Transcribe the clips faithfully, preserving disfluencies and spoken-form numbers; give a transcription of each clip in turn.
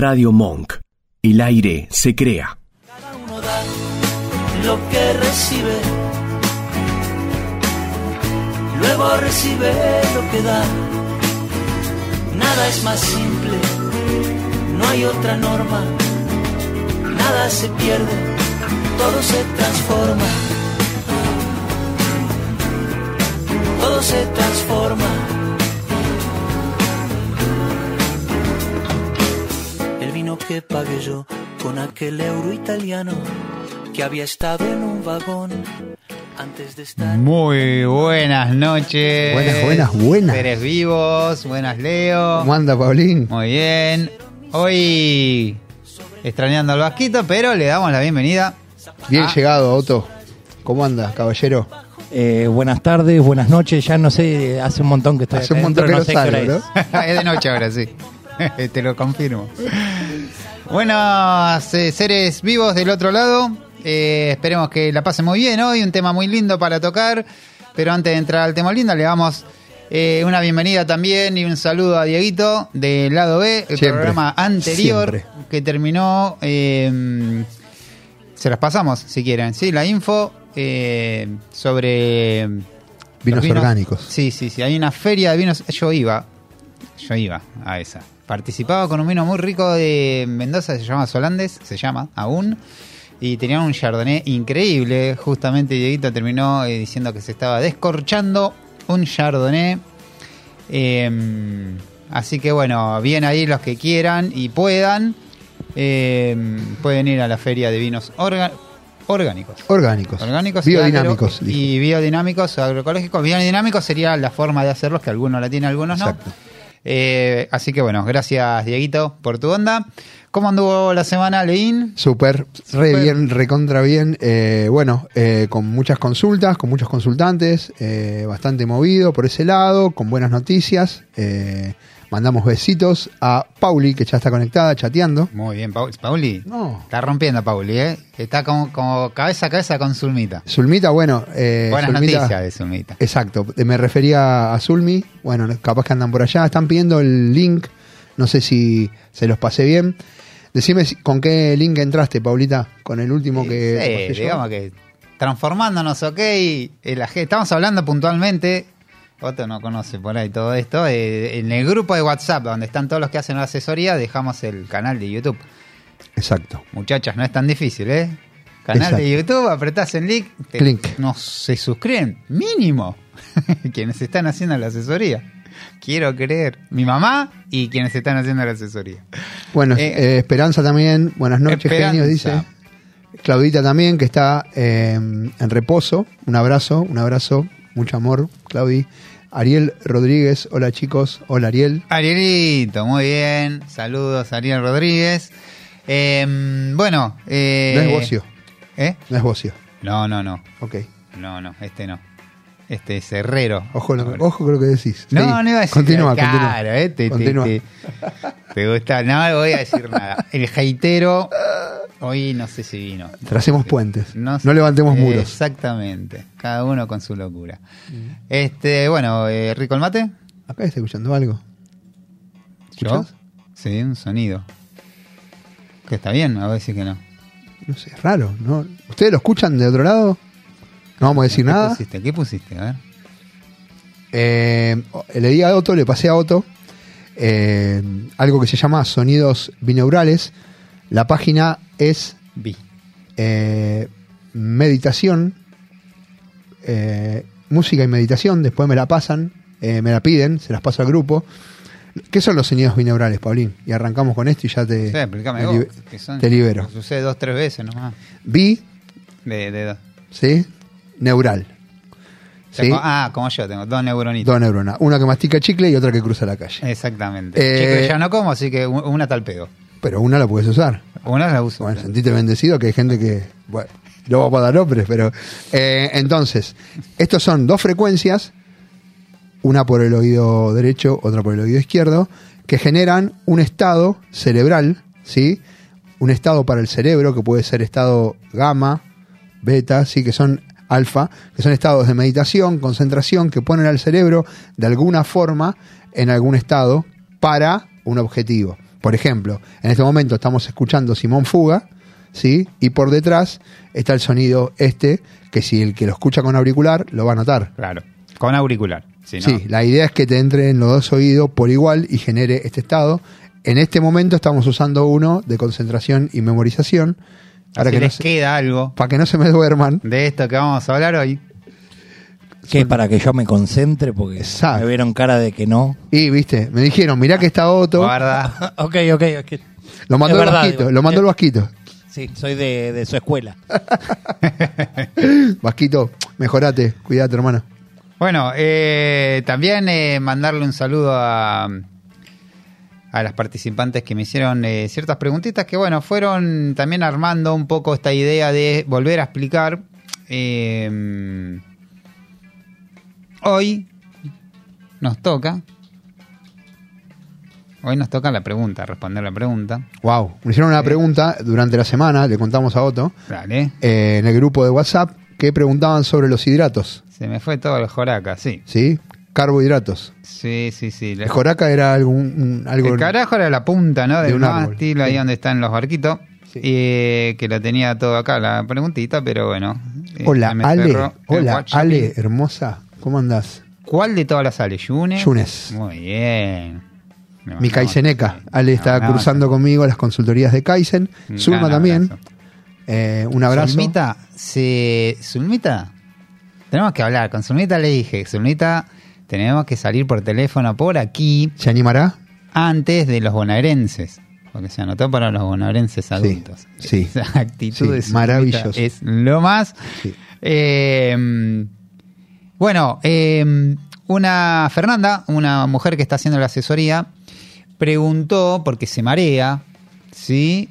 Radio Monk. El aire se crea. Cada uno da lo que recibe, luego recibe lo que da. Nada es más simple, no hay otra norma. Nada se pierde, todo se transforma. Todo se transforma. El vino que pagué yo con aquel euro italiano que había estado en un vagón antes de estar. Muy buenas noches. Buenas, buenas, buenas. Seres vivos, buenas Leo. ¿Cómo anda, Paulín? Muy bien. Hoy extrañando al Vasquito, pero le damos la bienvenida. Bien a... llegado, Otto. ¿Cómo anda, caballero? Eh, buenas tardes, buenas noches. Ya no sé, hace un montón que estoy Hace acá un montón dentro, que no no sé salgo, qué hora ¿no? es. Es de noche ahora, sí. Te lo confirmo. Bueno, seres vivos del otro lado, eh, esperemos que la pasen muy bien hoy. Un tema muy lindo para tocar. Pero antes de entrar al tema lindo, le damos eh, una bienvenida también y un saludo a Dieguito del lado B, el Siempre, programa anterior siempre. que terminó. Eh, se las pasamos si quieren, ¿sí? La info eh, sobre Vinos, los orgánicos. Sí, sí, sí. Hay una feria de vinos. Yo iba, yo iba a esa. Participaba con un vino muy rico de Mendoza, se llama Solandes, se llama aún. Y tenían un chardonnay increíble. Justamente Dieguito terminó eh, diciendo que se estaba descorchando un chardonnay. Eh, así que bueno, bien ahí los que quieran y puedan. Eh, pueden ir a la feria de vinos orga- orgánicos. Orgánicos. Orgánicos Biodinámicos. Y, agro- dijo. y biodinámicos o agroecológicos. Biodinámicos sería la forma de hacerlos, que algunos la tienen, algunos no. Exacto. Eh, así que bueno, gracias Dieguito por tu onda. ¿Cómo anduvo la semana, Leín? Súper, re Súper. bien, recontra bien. Eh, bueno, eh, con muchas consultas, con muchos consultantes, eh, bastante movido por ese lado, con buenas noticias. Eh, mandamos besitos a Pauli, que ya está conectada, chateando. Muy bien, Pauli. Pauli. No. Está rompiendo Pauli, ¿eh? Está como, como cabeza a cabeza con Zulmita. Zulmita, bueno. Eh, Buenas Zulmita- noticias de Zulmita. Exacto, me refería a Zulmi. Bueno, capaz que andan por allá. Están pidiendo el link. No sé si se los pasé bien. Decime si- con qué link entraste, Paulita. Con el último que Sí, te pasé yo. digamos que transformándonos, ok. eh, la gente- estamos hablando puntualmente. Otto no conoce por ahí todo esto. eh, en el grupo de WhatsApp, donde están todos los que hacen la asesoría, dejamos el canal de YouTube. Exacto. Muchachas, no es tan difícil, ¿eh? Canal Exacto. de YouTube, apretás el link. te- Clic. No se suscriben, mínimo. Quienes están haciendo la asesoría. Quiero creer. Mi mamá y quienes están haciendo la asesoría. Bueno, Eh, eh, Esperanza también. Buenas noches, Esperanza. genio, dice. Claudita también, que está eh, en reposo. Un abrazo, un abrazo. Mucho amor, Claudi. Ariel Rodríguez. Hola, chicos. Hola, Ariel. Arielito, muy bien. Saludos, Ariel Rodríguez. Eh, bueno. Eh, No es Bocio. ¿Eh? No es Bocio. No, no, no. Ok. No, no, este no. Este es Herrero. Ojo, lo que- Ahora. ojo con lo que decís. No, Sí. no iba a decir Continúa, claro, continúa. eh, te, te- Continúa. te- te gusta. No voy a decir nada. El heitero hoy no sé si vino. Tracemos puentes. No, No levantemos eh, muros. Exactamente. Cada uno con su locura. Este, bueno, eh, ¿rico el mate? Acá está escuchando algo. ¿Yo? ¿Escuchás? Sí, un sonido. Que está bien, a decir que no. No sé, es raro, ¿no? ¿Ustedes lo escuchan de otro lado? No vamos a decir ¿Qué nada. pusiste? ¿Qué pusiste? A ver. Eh, le di a Otto, le pasé a Otto eh, algo que se llama Sonidos Binaurales. La página es Vi. eh, meditación, eh, música y meditación. Después me la pasan, eh, me la piden, se las paso al grupo. ¿Qué son los sonidos binaurales, Paulín? Y arrancamos con esto y ya te, Sí, explícame te, vos. libe- que son- te libero. Sucede dos, tres veces nomás. Bi, De, de dos. ¿sí? Neural. ¿Sí? Tengo- ah, como yo, tengo dos neuronitas. Dos neuronas. Una que mastica chicle y otra que cruza la calle. Exactamente. Eh, Chicle ya no como, así que u- una tal pedo. Pero una la puedes usar. Una la uso. Bueno, sentite bendecido que hay gente que... Bueno, no vamos a dar nombres, pero... eh, entonces, estos son dos frecuencias, una por el oído derecho, otra por el oído izquierdo, que generan un estado cerebral, ¿sí? Un estado para el cerebro, que puede ser estado gamma, beta, ¿sí? Que son alfa, que son estados de meditación, concentración, que ponen al cerebro de alguna forma en algún estado para un objetivo. Por ejemplo, en este momento estamos escuchando Simón Fuga, ¿sí? Y por detrás está el sonido este, que si el que lo escucha con auricular lo va a notar. Claro, con auricular. Si no, Sí, la idea es que te entre en los dos oídos por igual y genere este estado. En este momento estamos usando uno de concentración y memorización. Para si que, no les se, queda algo para que no se me duerman. de esto que vamos a hablar hoy. Que es para que yo me concentre, porque Exacto. me vieron cara de que no. Y, viste, me dijeron, mirá que está Otto. Guarda. ok, ok, ok. Lo mandó Es el verdad, Vasquito, digo. lo mandó el Vasquito. Sí, soy de, de su escuela. Vasquito, mejorate, cuídate, hermano. Bueno, eh, también eh, mandarle un saludo a, a las participantes que me hicieron eh, ciertas preguntitas que, bueno, fueron también armando un poco esta idea de volver a explicar. Eh, hoy nos toca, hoy nos toca la pregunta, responder la pregunta. Wow, me hicieron una pregunta durante la semana, le contamos a Otto, Dale, eh, en el grupo de WhatsApp, que preguntaban sobre los hidratos, se me fue todo el joraca, sí. ¿sí? Carbohidratos. Sí, sí, sí. El joraca era algún, un- algo... El carajo era la punta, ¿no? de Del un árbol. mástil, ahí Sí. donde están los barquitos. Sí. Eh, que lo tenía todo acá, la preguntita, pero bueno. eh, Hola, se me Ale, cerró el hola, WhatsApp. Ale, hermosa, ¿cómo andás? ¿Cuál de todas las Ale? ¿Yunes? Yunes. Muy bien. Me Mi mandamos- Kaizeneca. sí. Ale está Me mandamos- cursando conmigo las consultorías de Kaizen. Un Zulma gran también. abrazo. Eh, un abrazo. Zulmita, se... Zulmita, tenemos que hablar. Con Zulmita le dije, Zulmita, tenemos que salir por teléfono por aquí ¿Se animará? antes de los bonaerenses. Porque se anotó para los bonaerenses adultos. sí. Esa actitud Sí, de Zulmita maravilloso. es lo más. Sí. Eh, bueno, eh, una Fernanda, una mujer que está haciendo la asesoría, preguntó, porque se marea, ¿sí?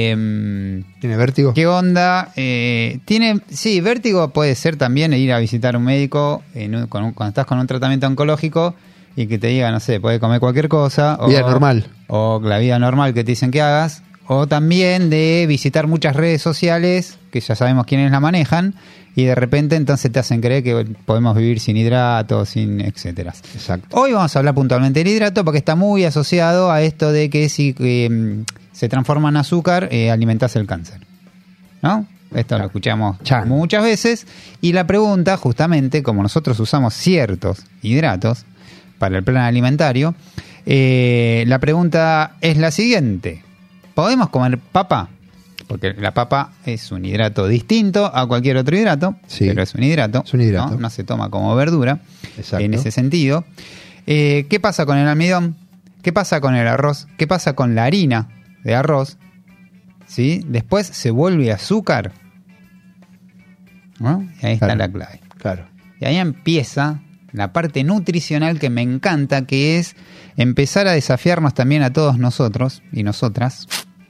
Eh, ¿Tiene vértigo? ¿Qué onda? Eh, tiene, sí, vértigo puede ser también ir a visitar a un médico en un- con un- cuando estás con un tratamiento oncológico y que te diga, no sé, puedes comer cualquier cosa. Vida normal. O la vida normal que te dicen que hagas. O también de visitar muchas redes sociales, que ya sabemos quiénes la manejan, y de repente entonces te hacen creer que podemos vivir sin hidratos, sin etcétera. Exacto. Hoy vamos a hablar puntualmente del hidrato porque está muy asociado a esto de que si eh, se transforma en azúcar, eh, alimentás el cáncer. ¿No? Esto lo escuchamos Chan. muchas veces. Y la pregunta, justamente, como nosotros usamos ciertos hidratos para el plan alimentario, eh, la pregunta es la siguiente. ¿Podemos comer papa? Porque la papa es un hidrato distinto a cualquier otro hidrato, Sí. pero es un hidrato. Es un hidrato. ¿no? No se toma como verdura. Exacto. En ese sentido. Eh, ¿Qué pasa con el almidón? ¿Qué pasa con el arroz? ¿Qué pasa con la harina de arroz? ¿Sí? Después se vuelve azúcar. ¿No? Y ahí está Claro. la clave. Claro. Y ahí empieza la parte nutricional que me encanta, que es empezar a desafiarnos también a todos nosotros y nosotras.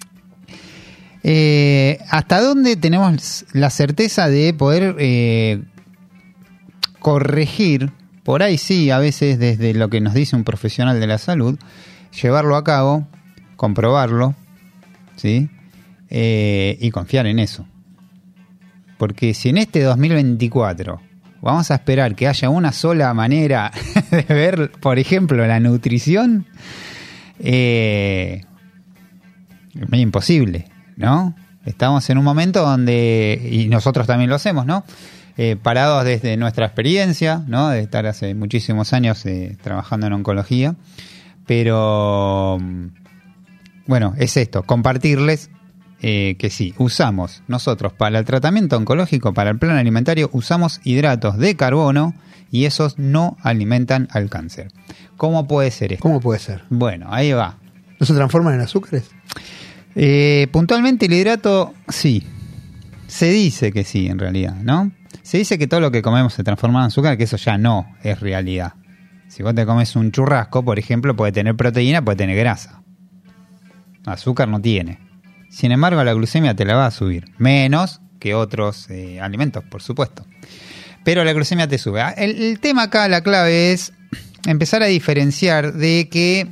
Eh, ¿Hasta dónde tenemos la certeza de poder eh, corregir? Por ahí sí, a veces desde lo que nos dice un profesional de la salud, llevarlo a cabo, comprobarlo, ¿sí? Eh, y confiar en eso. Porque si en este dos mil veinticuatro vamos a esperar que haya una sola manera de ver, por ejemplo, la nutrición, eh, es medio imposible, ¿no? Estamos en un momento donde, y nosotros también lo hacemos, ¿no? Eh, parados desde nuestra experiencia, ¿no? De estar hace muchísimos años eh, trabajando en oncología. Pero, bueno, es esto, compartirles eh, que sí, usamos nosotros para el tratamiento oncológico, para el plan alimentario, usamos hidratos de carbono y esos no alimentan al cáncer. ¿Cómo puede ser esto? ¿Cómo puede ser? Bueno, ahí va. ¿No se transforman en azúcares? Eh, puntualmente el hidrato, sí. Se dice que sí, en realidad, ¿no? Se dice que todo lo que comemos se transforma en azúcar, que eso ya no es realidad. Si vos te comes un churrasco, por ejemplo, puede tener proteína, puede tener grasa. Azúcar no tiene. Sin embargo, la glucemia te la va a subir. Menos que otros eh, alimentos, por supuesto. Pero la glucemia te sube. El, el tema acá, la clave es empezar a diferenciar de que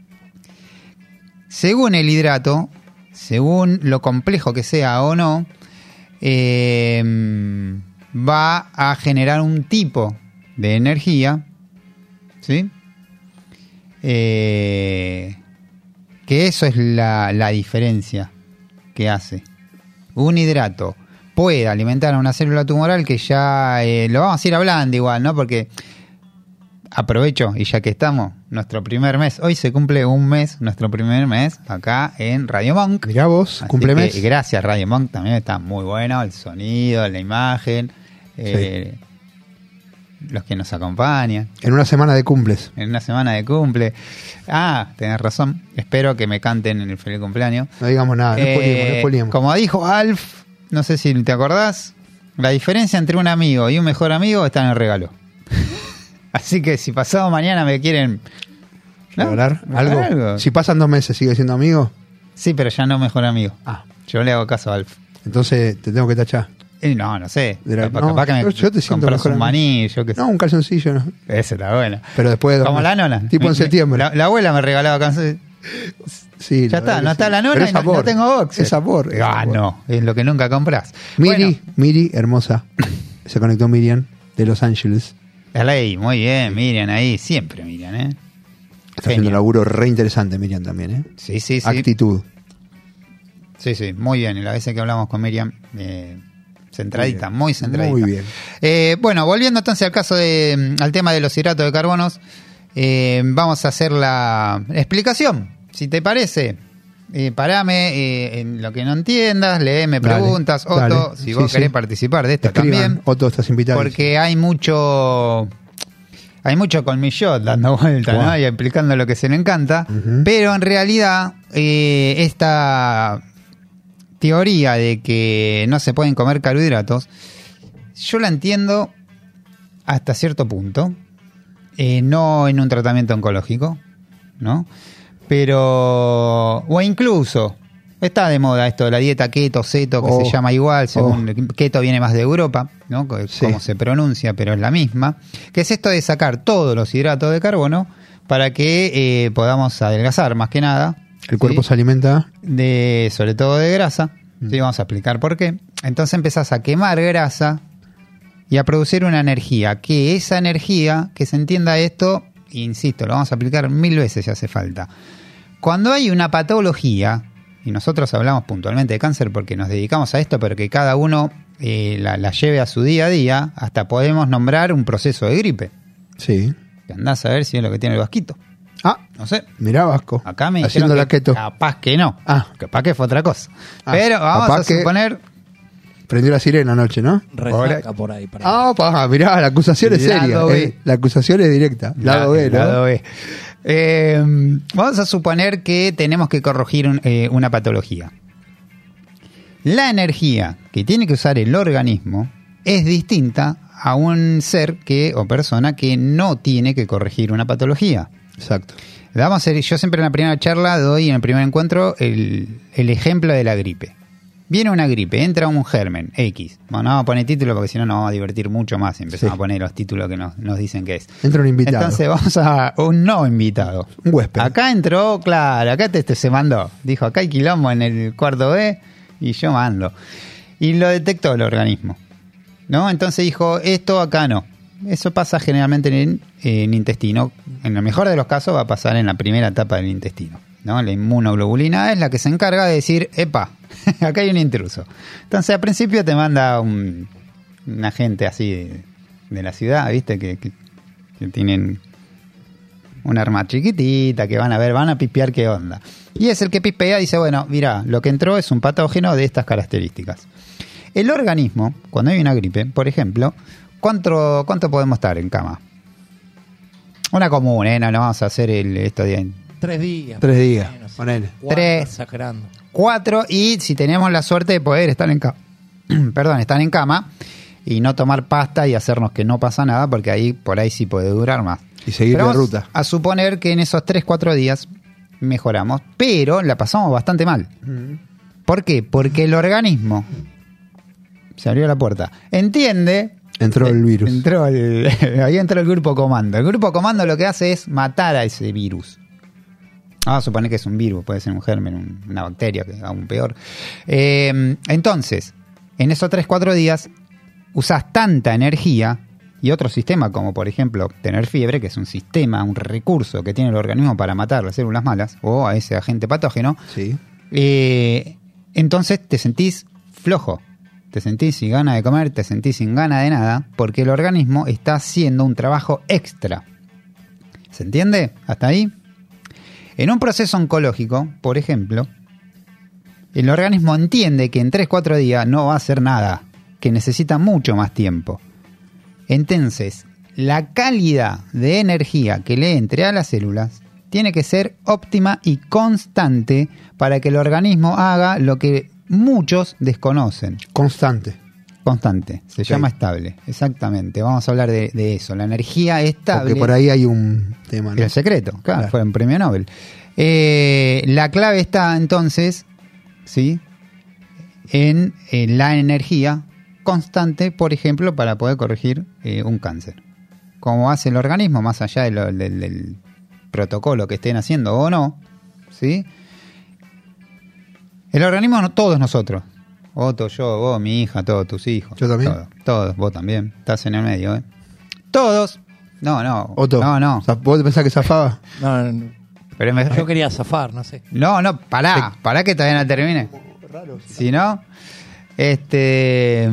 según el hidrato, según lo complejo que sea o no, eh, va a generar un tipo de energía, ¿sí? Eh, que eso es la, la diferencia que hace. Un hidrato puede alimentar a una célula tumoral que ya eh, lo vamos a ir hablando igual, ¿no? Porque aprovecho, y ya que estamos, nuestro primer mes, hoy se cumple un mes, nuestro primer mes, acá en Radio Monk. Mirá vos, Así cumple que, mes. gracias, Radio Monk, también está muy bueno, el sonido, la imagen, eh, los que nos acompañan. En una semana de cumples. En una semana de cumple. Ah, tenés razón, espero que me canten en el feliz cumpleaños. No digamos nada, no Eh, spoilemos, no spoilemos. como dijo Alf, no sé si te acordás, la diferencia entre un amigo y un mejor amigo está en el regalo. Así que si pasado mañana me quieren... ¿no? ¿Regalar algo? algo. Si pasan dos meses, ¿sigue siendo amigo? Sí, pero ya no mejor amigo. Ah, Yo le hago caso a Alf. entonces te tengo que tachar. Y no, no sé. De la- capaz, no, capaz que me yo- yo te siento compras mejor un amigo. maní, yo qué sé. No, un calzoncillo, ¿no? Ese está bueno. Pero después de dos Como la meses. nona. Tipo en Mi- septiembre. La, la abuela me regalaba calzones. Sí, Ya la verdad está, que no sí. está la nona Pero y es no, sabor. no tengo boxer. Es sabor. es Ah, sabor. no, es lo que nunca compras. Miri, Bueno, Miri, hermosa. Se conectó Miriam de Los Ángeles. la ley, muy bien, Miriam ahí, siempre Miriam, ¿eh? Está haciendo un Genia. laburo re interesante Miriam también, ¿eh? Sí, sí, sí. Actitud. Sí, sí, muy bien. Y la vez que hablamos con Miriam, eh, centradita, Muy bien. muy centradita. Muy bien. Eh, bueno, volviendo entonces al caso de, al tema de los hidratos de carbonos, eh, vamos a hacer la explicación, si te parece. Eh, parame eh, en lo que no entiendas, léeme Dale, preguntas, Otto, dale. si Sí, vos sí. querés participar de esto Escriban. también, Otto, estás invitado. porque hay mucho hay mucho colmillot dando vueltas, Wow. ¿no? Y explicando lo que se le encanta, Ujú. pero en realidad eh, esta teoría de que no se pueden comer carbohidratos, yo la entiendo hasta cierto punto, eh, no en un tratamiento oncológico, ¿no? Pero, o incluso, está de moda esto de la dieta keto, ceto, que Oh. se llama igual, según keto viene más de Europa, ¿no? Co- Sí. Como se pronuncia, pero es la misma, que es esto de sacar todos los hidratos de carbono para que eh, podamos adelgazar, más que nada. El cuerpo ¿sí? se alimenta. de sobre todo de grasa. Sí, vamos a explicar por qué. Entonces empezás a quemar grasa y a producir una energía, que esa energía, que se entienda esto, insisto, lo vamos a aplicar mil veces si hace falta. Cuando hay una patología, y nosotros hablamos puntualmente de cáncer porque nos dedicamos a esto, pero que cada uno eh, la, la lleve a su día a día, hasta podemos nombrar un proceso de gripe. Sí. Que andás a ver si es lo que tiene el vasquito. Ah, No sé. mirá Vasco. Acá me haciendo dijeron la que keto. capaz que no. Ah. Capaz que fue otra cosa. Ah, Pero vamos capaz a que- suponer... Prendió la sirena anoche, ¿no? Resaca por ahí. Para Ah, pa, mirá, la acusación es seria. Lado B. eh. La acusación es directa. Lado B, ¿no? Lado B. Eh, vamos a suponer que tenemos que corregir un- eh, una patología. La energía que tiene que usar el organismo es distinta a un ser que o persona que no tiene que corregir una patología. Exacto. Vamos a hacer, yo siempre en la primera charla doy en el primer encuentro el, el ejemplo de la gripe. Viene una gripe, entra un germen X. Bueno, no vamos a poner título porque si no nos vamos a divertir mucho más y empezamos Sí. a poner los títulos que nos, nos dicen que es. Entra un invitado. Entonces vamos a un no invitado. Un huésped. Acá entró, claro, acá te, te se mandó. Dijo, acá hay quilombo en el cuarto B y yo mando. Y lo detectó el organismo. ¿No? Entonces dijo, esto acá no. Eso pasa generalmente en el en intestino. En el mejor de los casos va a pasar en la primera etapa del intestino. ¿No? La inmunoglobulina es la que se encarga de decir, epa, acá hay un intruso. Entonces al principio te manda un, un agente así de, de la ciudad, ¿viste? Que, que, que tienen un arma chiquitita, que van a ver, van a pipear qué onda. Y es el que pipea y dice, bueno, mira, lo que entró es un patógeno de estas características. El organismo, cuando hay una gripe, por ejemplo, ¿cuánto, cuánto podemos estar en cama? Una común, ¿eh? No, no vamos a hacer el, esto de Tres días. Tres días. Menos. Ponele. Cuatro, Tres. Exagerando. cuatro, y si tenemos la suerte de poder estar en cama, perdón, estar en cama y no tomar pasta y hacernos que no pasa nada, porque ahí por ahí sí puede durar más. Y seguir Pero la vamos ruta. a suponer que en esos tres, cuatro días mejoramos, pero la pasamos bastante mal. ¿Por qué? Porque el organismo, se abrió la puerta, entiende... Entró el virus. Entró el, ahí entró el grupo comando. El grupo comando lo que hace es matar a ese virus. Vamos a suponer que es un virus, puede ser un germen, un- una bacteria, que es aún peor. Eh, entonces, en esos tres cuatro días, usás tanta energía y otro sistema, como por ejemplo tener fiebre, que es un sistema, un recurso que tiene el organismo para matar las células malas o a ese agente patógeno, Sí. eh, entonces te sentís flojo, te sentís sin ganas de comer, te sentís sin ganas de nada, porque el organismo está haciendo un trabajo extra. ¿Se entiende? ¿Hasta ahí? En un proceso oncológico, por ejemplo, el organismo entiende que en tres cuatro días no va a hacer nada, que necesita mucho más tiempo. Entonces, la calidad de energía que le entre a las células tiene que ser óptima y constante para que el organismo haga lo que muchos desconocen. Constante. Constante, se Sí. llama estable, exactamente. Vamos a hablar de, de eso, la energía estable. Porque por ahí hay un tema, ¿no? El secreto, claro, Claro. fue un premio Nobel. Eh, la clave está entonces, ¿sí?, en, en la energía constante, por ejemplo, para poder corregir eh, un cáncer. Como hace el organismo, más allá de lo- del, del protocolo que estén haciendo o no, ¿sí? El organismo, no- todos nosotros, Otto, yo, vos, mi hija, todos tus hijos. Yo también. Todos, todos, vos también, estás en el medio, ¿eh? Todos. No, no. Otto, No, no. zaf- ¿vos te pensás que zafaba? No, no, Pero es mejor- yo quería zafar, no sé. No, no, pará, pará que todavía no termine. Si no, este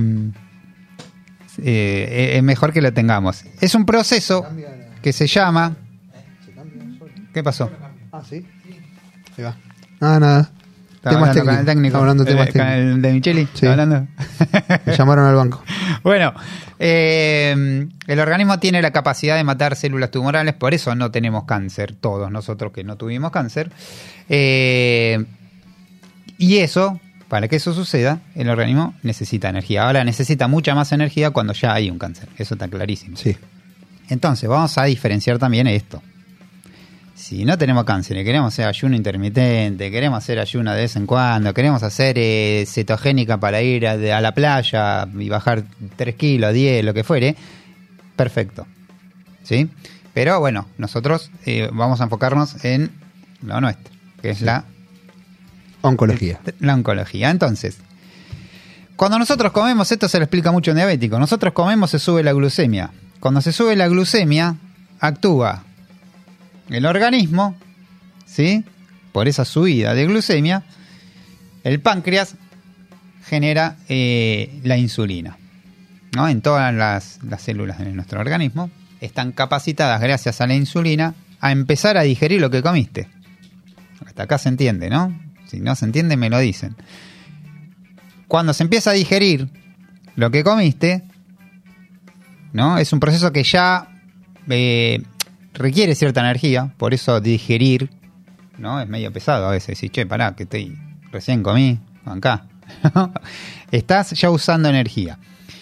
eh, es mejor que lo tengamos. Es un proceso que se llama. ¿Qué pasó? Ah, sí. Ahí va. Nada, nada. Estaba Temas hablando con el técnicos. técnico. Estaba hablando de temas Eh, con técnicos. el de Micheli. Sí. ¿Estaba hablando? Me llamaron al banco. Bueno, eh, el organismo tiene la capacidad de matar células tumorales, por eso no tenemos cáncer, todos nosotros que no tuvimos cáncer. Eh, y eso, para que eso suceda, el organismo necesita energía. Ahora necesita mucha más energía cuando ya hay un cáncer, eso está clarísimo. Sí. Entonces, vamos a diferenciar también esto. Si no tenemos cáncer y queremos hacer ayuno intermitente, queremos hacer ayuno de vez en cuando, queremos hacer eh, cetogénica para ir a, de- a la playa y bajar tres kilos, diez, lo que fuere, perfecto. ¿Sí? Pero bueno, nosotros eh, vamos a enfocarnos en lo nuestro, que es la, Oncología. la oncología. Entonces, cuando nosotros comemos, esto se lo explica mucho a un diabético, nosotros comemos, se sube la glucemia. Cuando se sube la glucemia, actúa el organismo, ¿sí? Por esa subida de glucemia, el páncreas genera eh, la insulina, ¿no? En todas las, las células de nuestro organismo están capacitadas, gracias a la insulina, a empezar a digerir lo que comiste. Hasta acá se entiende, ¿no? Si no se entiende, me lo dicen. Cuando se empieza a digerir lo que comiste, ¿no? Es un proceso que ya eh, requiere cierta energía, por eso digerir, ¿no? Es medio pesado a veces. Decir, che, pará, que estoy, recién comí, acá. Estás ya usando energía.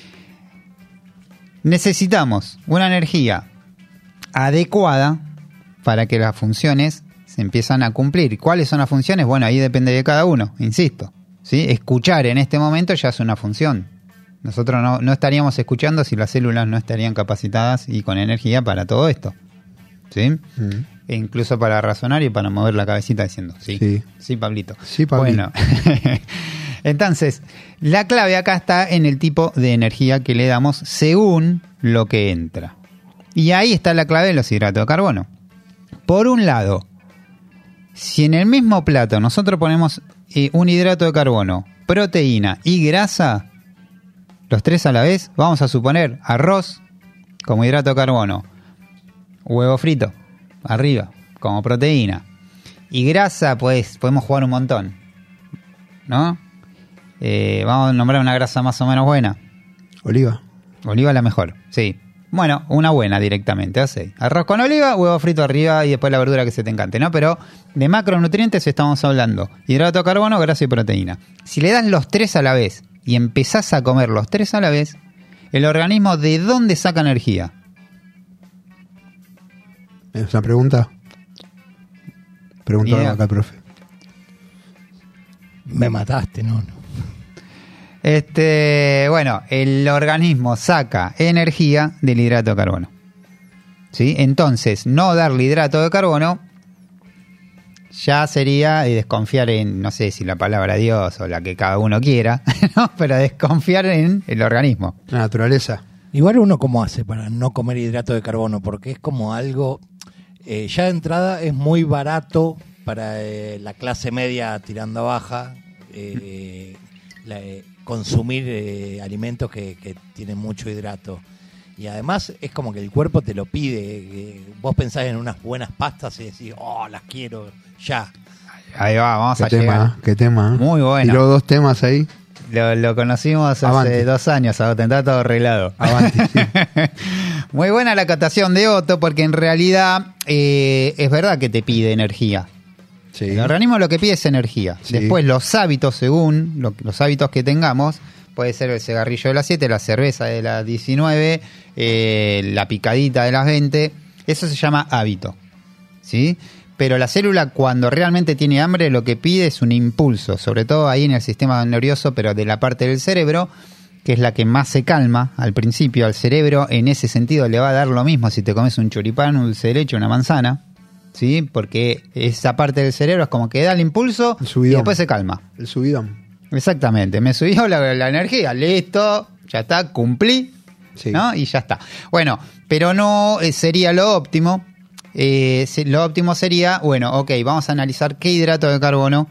Necesitamos una energía adecuada para que las funciones se empiezan a cumplir. ¿Cuáles son las funciones? Bueno, ahí depende de cada uno, insisto, ¿sí? Escuchar en este momento ya es una función. Nosotros no, no estaríamos escuchando si las células no estarían capacitadas y con energía para todo esto, ¿sí? Mm. E incluso para razonar y para mover la cabecita diciendo, sí, Sí. sí, Pablito. Sí, Pablito. Bueno, entonces, la clave acá está en el tipo de energía que le damos según lo que entra. Y ahí está la clave de los hidratos de carbono. Por un lado, si en el mismo plato nosotros ponemos eh, un hidrato de carbono, proteína y grasa, los tres a la vez, vamos a suponer arroz como hidrato de carbono, huevo frito arriba como proteína y grasa, pues podemos jugar un montón, ¿no? Eh, vamos a nombrar una grasa más o menos buena. Oliva. Oliva la mejor, sí. Bueno, una buena directamente, así. Arroz con oliva, huevo frito arriba y después la verdura que se te encante, ¿no? Pero de macronutrientes estamos hablando. Hidrato de carbono, grasa y proteína. Si le das los tres a la vez y empezás a comer los tres a la vez, el organismo, ¿de dónde saca energía? ¿Es una pregunta? Preguntaba Idea. acá el profe. Me mataste, no, no. Este, bueno, el organismo saca energía del hidrato de carbono. ¿Sí? Entonces, no darle hidrato de carbono ya sería desconfiar en, no sé si la palabra Dios o la que cada uno quiera, ¿no? Pero desconfiar en el organismo. La naturaleza. Igual uno cómo hace para no comer hidrato de carbono, porque es como algo, eh, ya de entrada es muy barato para eh, la clase media tirando a baja, eh, la, eh, consumir eh, alimentos que, que tienen mucho hidrato. Y además es como que el cuerpo te lo pide. Eh, vos pensás en unas buenas pastas y decís, oh, las quiero ya. Ahí va, vamos Qué a tema, llegar. qué tema. Muy bueno. Tiró dos temas ahí. Lo, lo conocimos hace Avanti. dos años, a está todo arreglado. Avanti, sí. Muy buena la acotación de Otto, porque en realidad eh, es verdad que te pide energía. Sí. El organismo lo que pide es energía. Sí. Después los hábitos, según lo- los hábitos que tengamos, puede ser el cigarrillo de las siete, la cerveza de las diecinueve, eh, la picadita de las veinte, eso se llama hábito, ¿sí? Pero la célula cuando realmente tiene hambre lo que pide es un impulso, sobre todo ahí en el sistema nervioso, pero de la parte del cerebro, que es la que más se calma al principio. Al cerebro en ese sentido le va a dar lo mismo si te comes un choripán, un dulce de leche, una manzana, ¿sí? Porque esa parte del cerebro es como que da el impulso El y subidón. después se calma. El subidón. Exactamente, me subió la, la energía, listo, ya está, cumplí, Sí. ¿no? Y ya está. Bueno, pero no eh, sería lo óptimo. Eh, se- lo óptimo sería, bueno, ok, vamos a analizar qué hidrato de carbono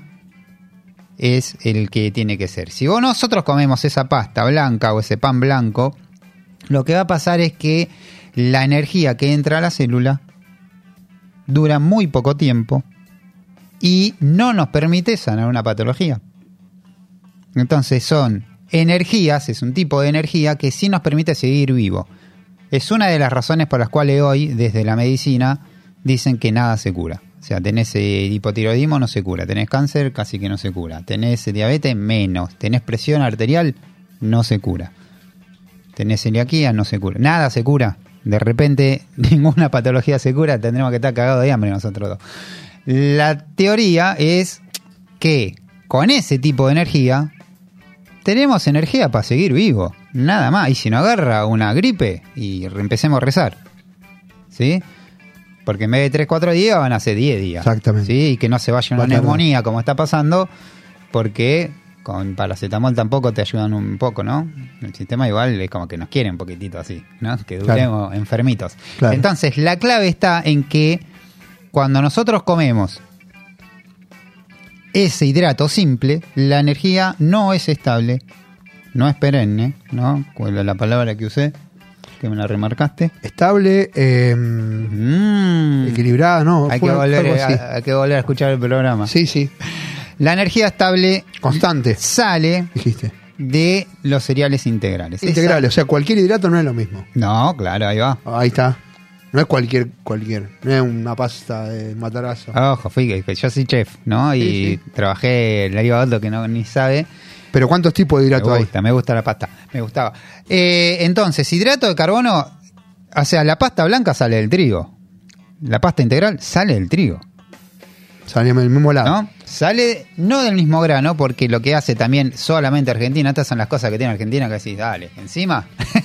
es el que tiene que ser. Si vos nosotros comemos esa pasta blanca o ese pan blanco, lo que va a pasar es que la energía que entra a la célula dura muy poco tiempo y no nos permite sanar una patología. Entonces son energías, es un tipo de energía que sí nos permite seguir vivo. Es una de las razones por las cuales hoy, desde la medicina, dicen que nada se cura. O sea, tenés eh, hipotiroidismo, no se cura. Tenés cáncer, casi que no se cura. Tenés eh, diabetes, menos. Tenés presión arterial, no se cura. Tenés celiaquía, no se cura. Nada se cura. De repente, ninguna patología se cura, tendremos que estar cagados de hambre nosotros dos. La teoría es que con ese tipo de energía tenemos energía para seguir vivo, nada más. Y si no agarra una gripe y empecemos a rezar, ¿sí? Porque en vez de tres cuatro días van a ser diez días. Exactamente. ¿Sí? Y que no se vaya una Va a tardar. neumonía como está pasando, porque con paracetamol tampoco te ayudan un poco, ¿no? El sistema igual es como que nos quiere un poquitito así, ¿no? Que duremos enfermitos. Claro. Entonces, la clave está en que cuando nosotros comemos ese hidrato simple, la energía no es estable, no es perenne, ¿no? ¿Cuál es la palabra que usé? Que me la remarcaste. Estable, eh, Mm. equilibrada, ¿no? Hay Fue que, volver, algo así. a- hay que volver a escuchar el programa. Sí, sí. La energía estable Constante, sale dijiste. de los cereales integrales. Integrales, o sea, cualquier hidrato no es lo mismo. Esa- No, claro, ahí va. Ahí está. No es cualquier, cualquier. No es una pasta de matarazo. Ojo, fui que- que yo soy chef, ¿no? Y Sí, sí. trabajé, le digo a Otto que no ni sabe. Pero ¿cuántos tipos de hidrato Me hay? gusta, me gusta la pasta, me gustaba. Eh, entonces, hidrato de carbono, o sea, la pasta blanca sale del trigo. La pasta integral sale del trigo, Salimos del mismo lado. ¿no? Sale no del mismo grano, porque lo que hace también solamente Argentina, estas son las cosas que tiene Argentina, que decís, dale, encima.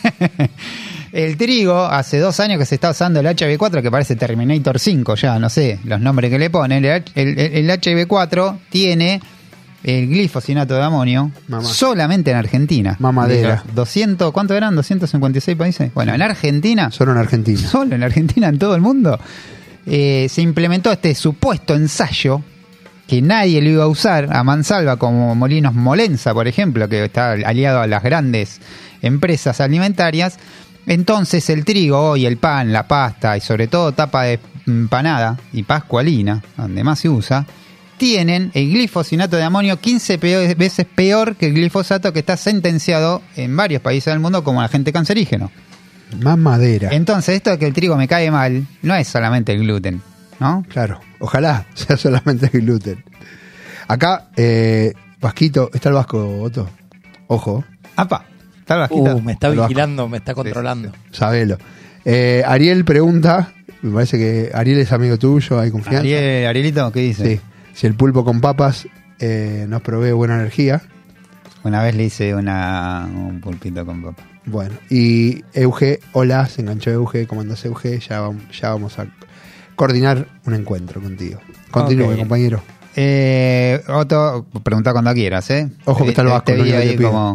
El trigo, hace dos años que se está usando el H B cuatro, que parece Terminator cinco ya, no sé, los nombres que le ponen. El, el- el H B cuatro tiene el glifosinato de amonio Mamá. solamente en Argentina. Mamadera. De los doscientos, ¿cuánto eran? ¿doscientos cincuenta y seis países? Bueno, en Argentina, Solo en Argentina. solo en Argentina, en todo el mundo, eh, se implementó este supuesto ensayo que nadie lo iba a usar a mansalva, como Molinos Molenza, por ejemplo, que está aliado a las grandes empresas alimentarias. Entonces el trigo hoy, el pan, la pasta y sobre todo tapa de empanada y pascualina, donde más se usa, tienen el glifosinato de amonio quince peor- veces peor que el glifosato, que está sentenciado en varios países del mundo como agente cancerígeno. Más madera. Entonces esto de que el trigo me cae mal no es solamente el gluten, ¿no? Claro. Ojalá sea solamente el gluten. Acá, eh, Vasquito, está el Vasco, Otto. Ojo, ¡Apa! ¿Está el bajito? Uh, me está Lo bajo. vigilando, me está controlando. sabelo. Eh, Ariel pregunta, me parece que Ariel es amigo tuyo, hay confianza. Ariel, Arielito, ¿qué dice? Sí. Si el pulpo con papas eh, nos provee buena energía. Una vez le hice una, un pulpito con papa. Bueno, y Euge, hola, se enganchó Euge, ¿cómo andás Euge? Ya, vam- ya vamos a coordinar un encuentro contigo. Continúe, Ok. compañero. Eh, Otto, pregunta cuando quieras, ¿eh? Ojo que está el Te- Vasco, Te lo vi único que ahí te pido. como...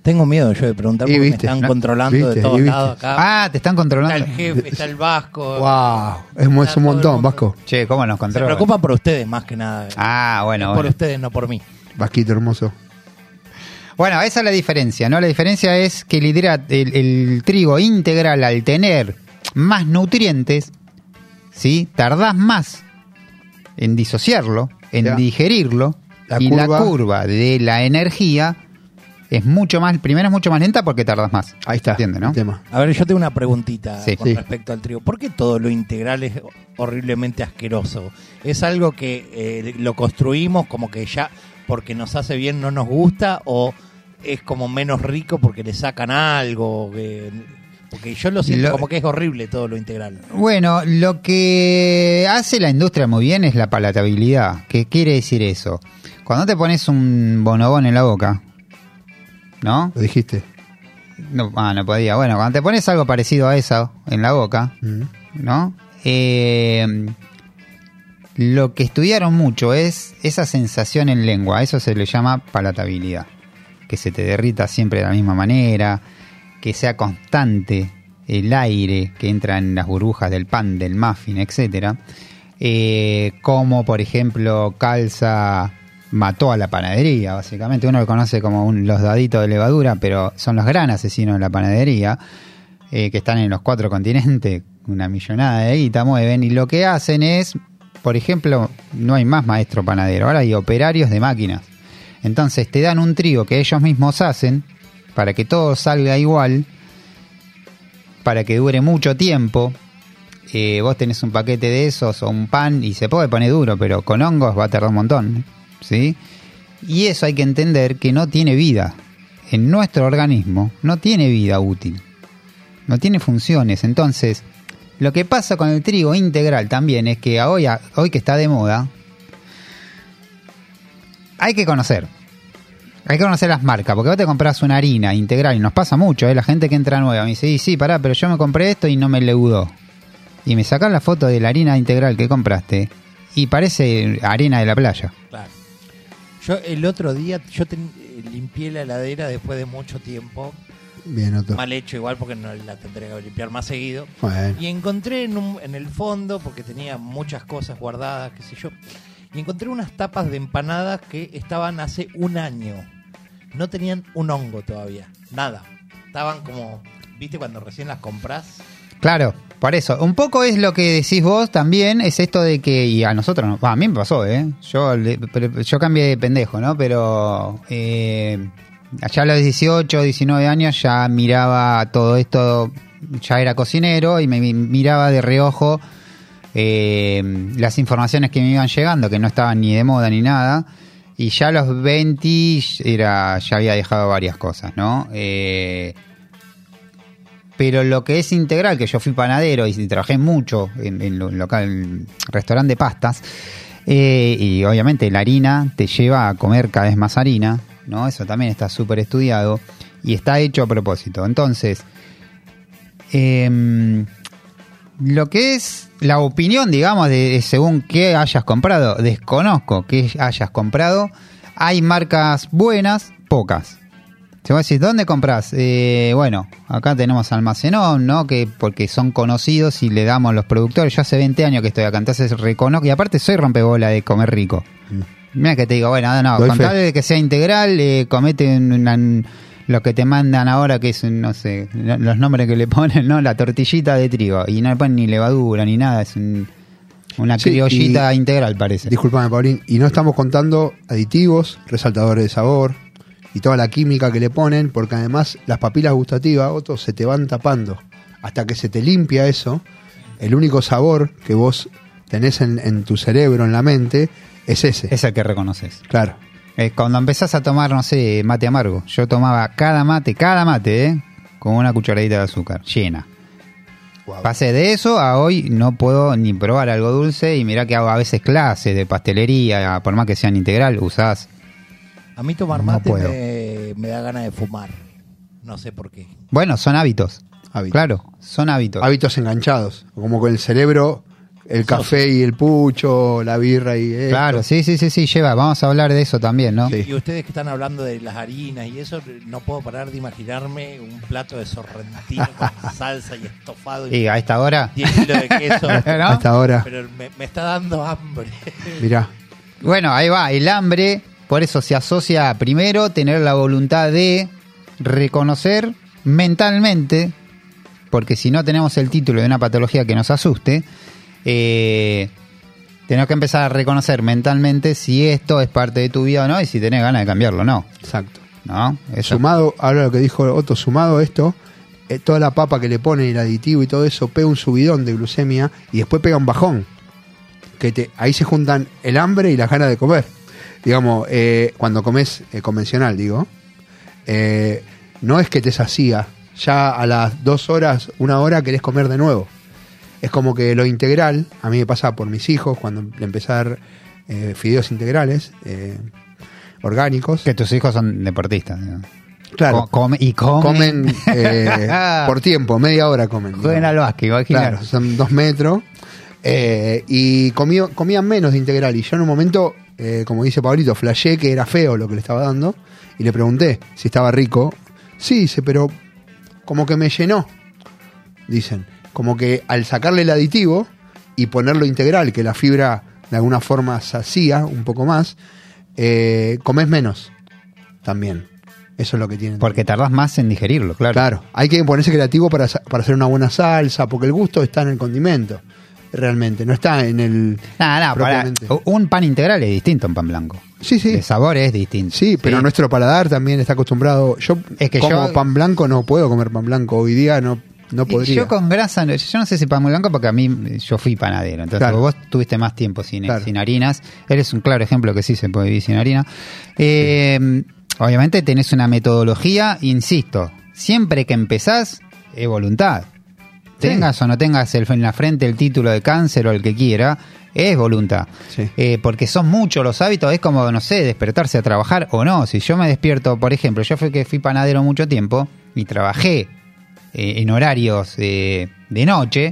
Tengo miedo yo de preguntar Y porque viste, me están no, controlando viste, de todos y viste. lados acá. Ah, te están Está controlando. el jefe, está el Vasco. Wow, es, mu- es Está un todo el montón, mundo. Vasco. Che, ¿cómo nos Se controlan? preocupan por ustedes más que nada. Ah, bueno, Es por bueno. ustedes, no por mí. Vasquito hermoso. Bueno, esa es la diferencia, ¿no? La diferencia es que el, hidrato, el, el trigo integral, al tener más nutrientes, ¿sí? Tardás más en disociarlo, en Ya. digerirlo, La y curva- la curva de la energía es mucho más, primero es mucho más lenta porque tardás más. Ahí está, ¿Entiendes, no? el tema. A ver, yo tengo una preguntita Sí. con Sí. respecto al trigo. ¿Por qué todo lo integral es horriblemente asqueroso? ¿Es algo que eh, lo construimos como que ya porque nos hace bien no nos gusta o es como menos rico porque le sacan algo? Que- porque yo lo siento Lo- como que es horrible todo lo integral. Bueno, lo que hace la industria muy bien es la palatabilidad. ¿Qué quiere decir eso? Cuando te pones un bonobón en la boca, ¿no? Lo dijiste. No, ah, no podía. Bueno, cuando te pones algo parecido a eso en la boca, Mm. ¿no? Eh, lo que estudiaron mucho es esa sensación en lengua. Eso se le llama palatabilidad. Que se te derrita siempre de la misma manera, que sea constante el aire que entra en las burbujas del pan, del muffin, etcétera. Eh, como, por ejemplo, Calza mató a la panadería, básicamente. Uno lo conoce como un- los daditos de levadura, pero son los gran asesinos de la panadería, eh, que están en los cuatro continentes, una millonada de guita mueven, y lo que hacen es, por ejemplo, no hay más maestro panadero, ahora hay operarios de máquinas. Entonces te dan un trigo que ellos mismos hacen para que todo salga igual, para que dure mucho tiempo. Eh, vos tenés un paquete de esos o un pan y se puede poner duro, pero con hongos va a tardar un montón, ¿sí? Y eso hay que entender que no tiene vida. En nuestro organismo no tiene vida útil, no tiene funciones. Entonces, lo que pasa con el trigo integral también es que hoy, hoy que está de moda, hay que conocer. Hay que conocer las marcas, porque vos te compras una harina integral, y nos pasa mucho, ¿eh? La gente que entra nueva me dice, sí, sí, pará, pero yo me compré esto y no me leudó. Y me sacás la foto de la harina integral que compraste y parece harina de la playa. Claro. Yo el otro día yo ten- limpié la heladera después de mucho tiempo. Bien, otro. Mal hecho igual porque no la tendré que limpiar más seguido. Bueno. Y encontré en, un- en el fondo, porque tenía muchas cosas guardadas, qué sé yo, y encontré unas tapas de empanadas que estaban hace un año. No tenían un hongo todavía, nada. Estaban como, ¿viste cuando recién las compras? Claro, por eso. Un poco es lo que decís vos también, es esto de que, y a nosotros, no- a mí me pasó, ¿eh? Yo, le- pero yo cambié de pendejo, ¿no? Pero eh, allá a los dieciocho, diecinueve años ya miraba todo esto, ya era cocinero y me mi- miraba de reojo eh, las informaciones que me iban llegando, que no estaban ni de moda ni nada. Y ya a los veinte era, ya había dejado varias cosas, ¿no? Eh, pero lo que es integral, que yo fui panadero y trabajé mucho en, en lo- local, restaurante de pastas, eh, y obviamente la harina te lleva a comer cada vez más harina, ¿no? Eso también está súper estudiado y está hecho a propósito. Entonces, eh, lo que es la opinión, digamos, de, de según qué hayas comprado, desconozco qué hayas comprado. Hay marcas buenas, pocas. Si vos decís, ¿dónde compras? Eh, bueno, acá tenemos Almacenón, ¿no? Que porque son conocidos y le damos los productores. Yo hace veinte años que estoy acá, entonces reconozco. Y aparte soy rompebola de comer rico. Mira que te digo, bueno, no, no, Doy con fe. tal de que sea integral, eh, comete una- un- lo que te mandan ahora, que es, no sé, lo- los nombres que le ponen, ¿no? La tortillita de trigo. Y no le ponen ni levadura ni nada, es un- una Sí, criollita y- integral, parece. Disculpame, Paulín, y no estamos contando aditivos, resaltadores de sabor y toda la química que le ponen, porque además las papilas gustativas, Otto, se te van tapando. Hasta que se te limpia eso, el único sabor que vos tenés en, en tu cerebro, en la mente, es ese. Es el que reconoces. Claro. Eh, cuando empezás a tomar, no sé, mate amargo, yo tomaba cada mate, cada mate, ¿eh? Con una cucharadita de azúcar, llena. Wow. Pasé de eso a hoy no puedo ni probar algo dulce y mirá que hago a veces clases de pastelería, por más que sean integral, usás. A mí tomar No mate puedo. me, me da ganas de fumar. No sé por qué. Bueno, son hábitos. Hábitos. Claro, son hábitos. Hábitos enganchados, como con el cerebro el café y el pucho, la birra y esto. Claro, sí, sí, sí, sí, lleva. Vamos a hablar de eso también, ¿no? Sí. Y ustedes que están hablando de las harinas y eso, no puedo parar de imaginarme un plato de sorrentino con salsa y estofado y Y a esta hora, diez kilos de queso. ¿no? Hasta ahora, Pero me, me está dando hambre. mirá. Bueno, ahí va, el hambre, por eso se asocia a, primero, tener la voluntad de reconocer mentalmente, porque si no tenemos el título de una patología que nos asuste, eh, tenemos que empezar a reconocer mentalmente si esto es parte de tu vida o no, y si tenés ganas de cambiarlo o no. Exacto. ¿No? Eso. Sumado, ahora lo que dijo Otto, sumado a esto, eh, toda la papa que le ponen, el aditivo y todo eso, pega un subidón de glucemia y después pega un bajón. Que te, ahí se juntan el hambre y las ganas de comer. Digamos, eh, cuando comes eh, convencional, digo, eh, no es que te sacía, ya a las dos horas, una hora querés comer de nuevo. Es como que lo integral, a mí me pasa por mis hijos, cuando le empecé a dar eh, fideos integrales, eh, orgánicos. Que tus hijos son deportistas. ¿No? Claro, Co- come- y comen. comen eh, por tiempo, media hora comen. Juegan digamos. al básquet, imagínate. Claro, son dos metros. Eh, y comí- comían menos de integral. Y yo en un momento, eh, como dice Pablito, flashé que era feo lo que le estaba dando. Y le pregunté si estaba rico. Sí, dice, pero como que me llenó. Dicen, como que al sacarle el aditivo y ponerlo integral, que la fibra de alguna forma sacía un poco más, eh, comes menos también. Eso es lo que tienen. Porque tardás más en digerirlo, claro. Claro, hay que ponerse creativo para, sa- para hacer una buena salsa, porque el gusto está en el condimento, realmente, no está en el... Nada, nada, para, propiamente. un pan integral es distinto a un pan blanco. Sí, sí, El sabor es distinto. sí, pero nuestro paladar también está acostumbrado. Yo Es que como yo- pan blanco, no puedo comer pan blanco, hoy día no, no Y podría. Yo con grasa, no- yo no sé si pan muy blanco porque a mí yo fui panadero. Entonces Claro. vos tuviste más tiempo sin, Claro. sin harinas. Eres un claro ejemplo que sí se puede vivir sin harina. Eh, obviamente tenés una metodología, insisto, siempre que empezás es voluntad. Sí. Tengas o no tengas el, en la frente el título de cáncer o el que quiera, es voluntad. Sí. Eh, porque son muchos los hábitos, es como, no sé, despertarse a trabajar o no. Si yo me despierto, por ejemplo, yo fui que fui panadero mucho tiempo y trabajé eh, en horarios eh, de noche,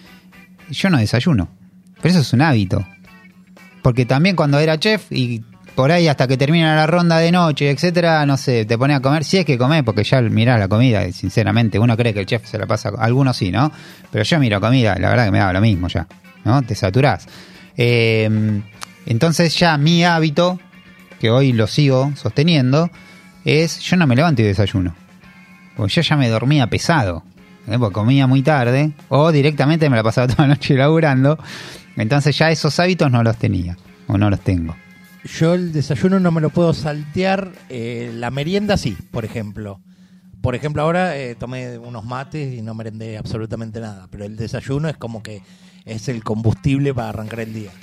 yo no desayuno. Pero eso es un hábito. Porque también cuando era chef y por ahí hasta que termina la ronda de noche, etcétera, no sé, te pones a comer, si es que comés, porque ya mirás la comida, y sinceramente, uno cree que el chef se la pasa, algunos sí, ¿no? Pero yo miro comida, la verdad que me da lo mismo ya, ¿no? Te saturás. Eh, entonces ya mi hábito, que hoy lo sigo sosteniendo, es yo no me levanto y desayuno. Porque yo ya me dormía pesado, ¿eh? Porque comía muy tarde, o directamente me la pasaba toda la noche laburando. Entonces ya esos hábitos no los tenía, o no los tengo. Yo el desayuno no me lo puedo saltear, eh, la merienda sí, por ejemplo. Por ejemplo, ahora eh, tomé unos mates y no merendé absolutamente nada, pero el desayuno es como que es el combustible para arrancar el día.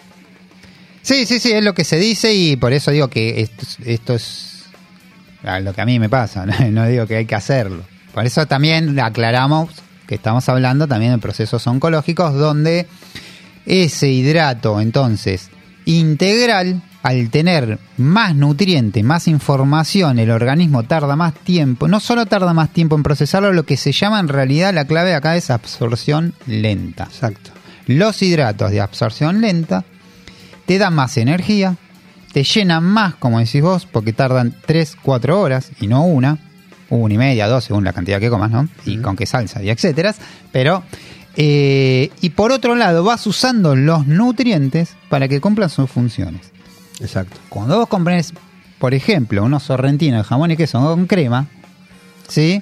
Sí, sí, sí, es lo que se dice y por eso digo que esto, esto es lo que a mí me pasa, no, no digo que hay que hacerlo. Por eso también aclaramos que estamos hablando también de procesos oncológicos donde ese hidrato, entonces, integral, al tener más nutriente, más información, el organismo tarda más tiempo, no solo tarda más tiempo en procesarlo, lo que se llama en realidad, la clave acá es absorción lenta. Exacto. Los hidratos de absorción lenta te dan más energía, te llenan más, como decís vos, porque tardan tres, cuatro horas y no una, una y media, dos, según la cantidad que comas, ¿no? Y con qué salsa y etcétera. Pero, eh, y por otro lado, vas usando los nutrientes para que cumplan sus funciones. Exacto. Cuando vos compres, por ejemplo, unos sorrentinos de jamón y queso con crema, ¿sí?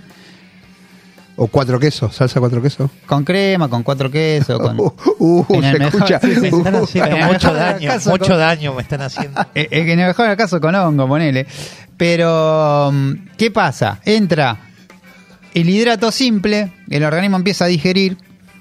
O cuatro quesos, salsa cuatro quesos. Con crema, con cuatro quesos, con... Uh, uh, En el se mejor- escucha. sí, sí, Me están Uh, haciendo en el mucho mejor daño, caso, mucho con- daño me están haciendo. Eh, eh, que en el mejor caso con hongo, ponele. Pero, mm, ¿qué pasa? Entra el hidrato simple, el organismo empieza a digerir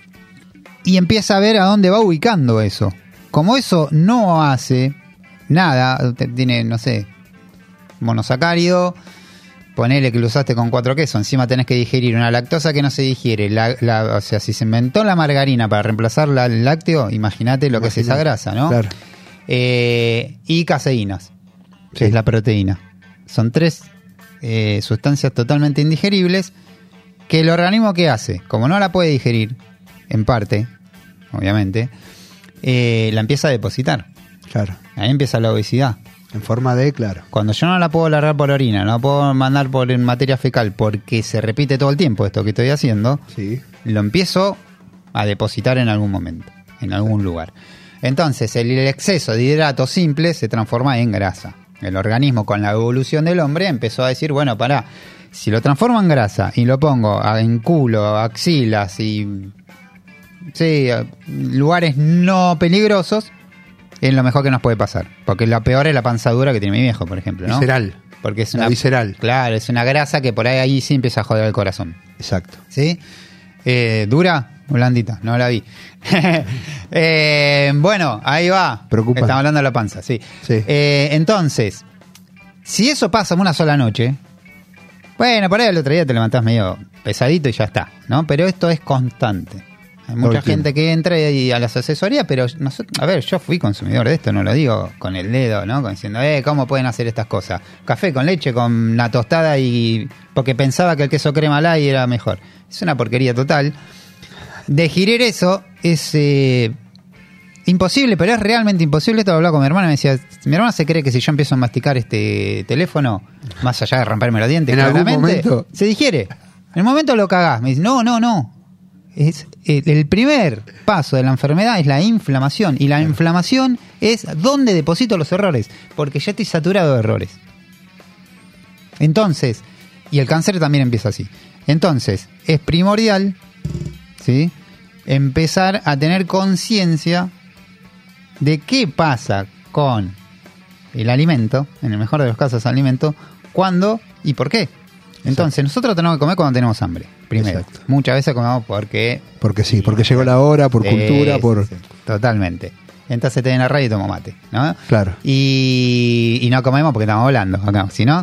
y empieza a ver a dónde va ubicando eso. Como eso no hace nada, te- tiene, no sé, monosacárido, ponele que lo usaste con cuatro quesos, encima tenés que digerir una lactosa que no se digiere. La, la- o sea, si se inventó la margarina para reemplazar la- el lácteo, imagínate lo que es esa Imagínate. grasa, ¿no? Claro. Eh, y caseínas, que Sí. es la proteína. Son tres eh, sustancias totalmente indigeribles que el organismo, ¿qué hace? Como no la puede digerir, en parte, obviamente, eh, la empieza a depositar. Claro. Ahí empieza la obesidad. En forma de, claro. Cuando yo no la puedo largar por orina, no la puedo mandar por en materia fecal porque se repite todo el tiempo esto que estoy haciendo, Sí. lo empiezo a depositar en algún momento, en algún lugar. Entonces, el exceso de hidratos simples se transforma en grasa. El organismo, con la evolución del hombre, empezó a decir, bueno, pará, si lo transformo en grasa y lo pongo en culo, axilas y sí, lugares no peligrosos, es lo mejor que nos puede pasar. Porque lo peor es la panza dura que tiene mi viejo, por ejemplo, ¿no? Visceral. Porque es La una visceral. Claro, es una grasa que por ahí, ahí sí empieza a joder el corazón. Exacto. ¿Sí? Eh, ¿Dura? Blandita, no la vi. eh, bueno, ahí va. Preocupante. Estamos hablando de la panza, sí. Sí. Eh, entonces, si eso pasa en una sola noche, bueno, por ahí el otro día te levantás medio pesadito y ya está, ¿no? Pero esto es constante. Hay Todo mucha el tiempo. gente que entra y a las asesorías, pero nosotros, a ver, yo fui consumidor de esto, no lo digo con el dedo, ¿no? Con diciendo, eh, ¿cómo pueden hacer estas cosas? Café con leche, con una tostada y... porque pensaba que el queso crema light era mejor. Es una porquería total. Digerir eso es eh, imposible, pero es realmente imposible. Esto lo hablaba con mi hermana y me decía, mi hermana se cree que si yo empiezo a masticar este teléfono, más allá de romperme los dientes, ¿En algún claramente, momento? se digiere. En el momento lo cagás. Me dice, no, no, no. Es, el, el primer paso de la enfermedad es la inflamación. Y la inflamación es donde deposito los errores. Porque ya estoy saturado de errores. Entonces, y el cáncer también empieza así. Entonces, es primordial, ¿sí?, empezar a tener conciencia de qué pasa con el alimento, en el mejor de los casos alimento, cuándo y por qué. Entonces, exacto, nosotros tenemos que comer cuando tenemos hambre, primero. Exacto. Muchas veces comemos porque... Porque sí, porque llegó la hora, por eh, cultura, por... Sí, totalmente. Entonces te den la radio y tomo mate, ¿no? Claro. Y, y no comemos porque estamos hablando acá, si no...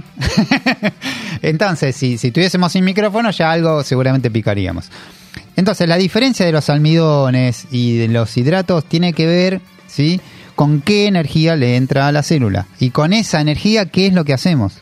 Entonces, si, si tuviésemos sin micrófono, ya algo seguramente picaríamos. Entonces, la diferencia de los almidones y de los hidratos tiene que ver, ¿sí?, con qué energía le entra a la célula. Y con esa energía, ¿qué es lo que hacemos?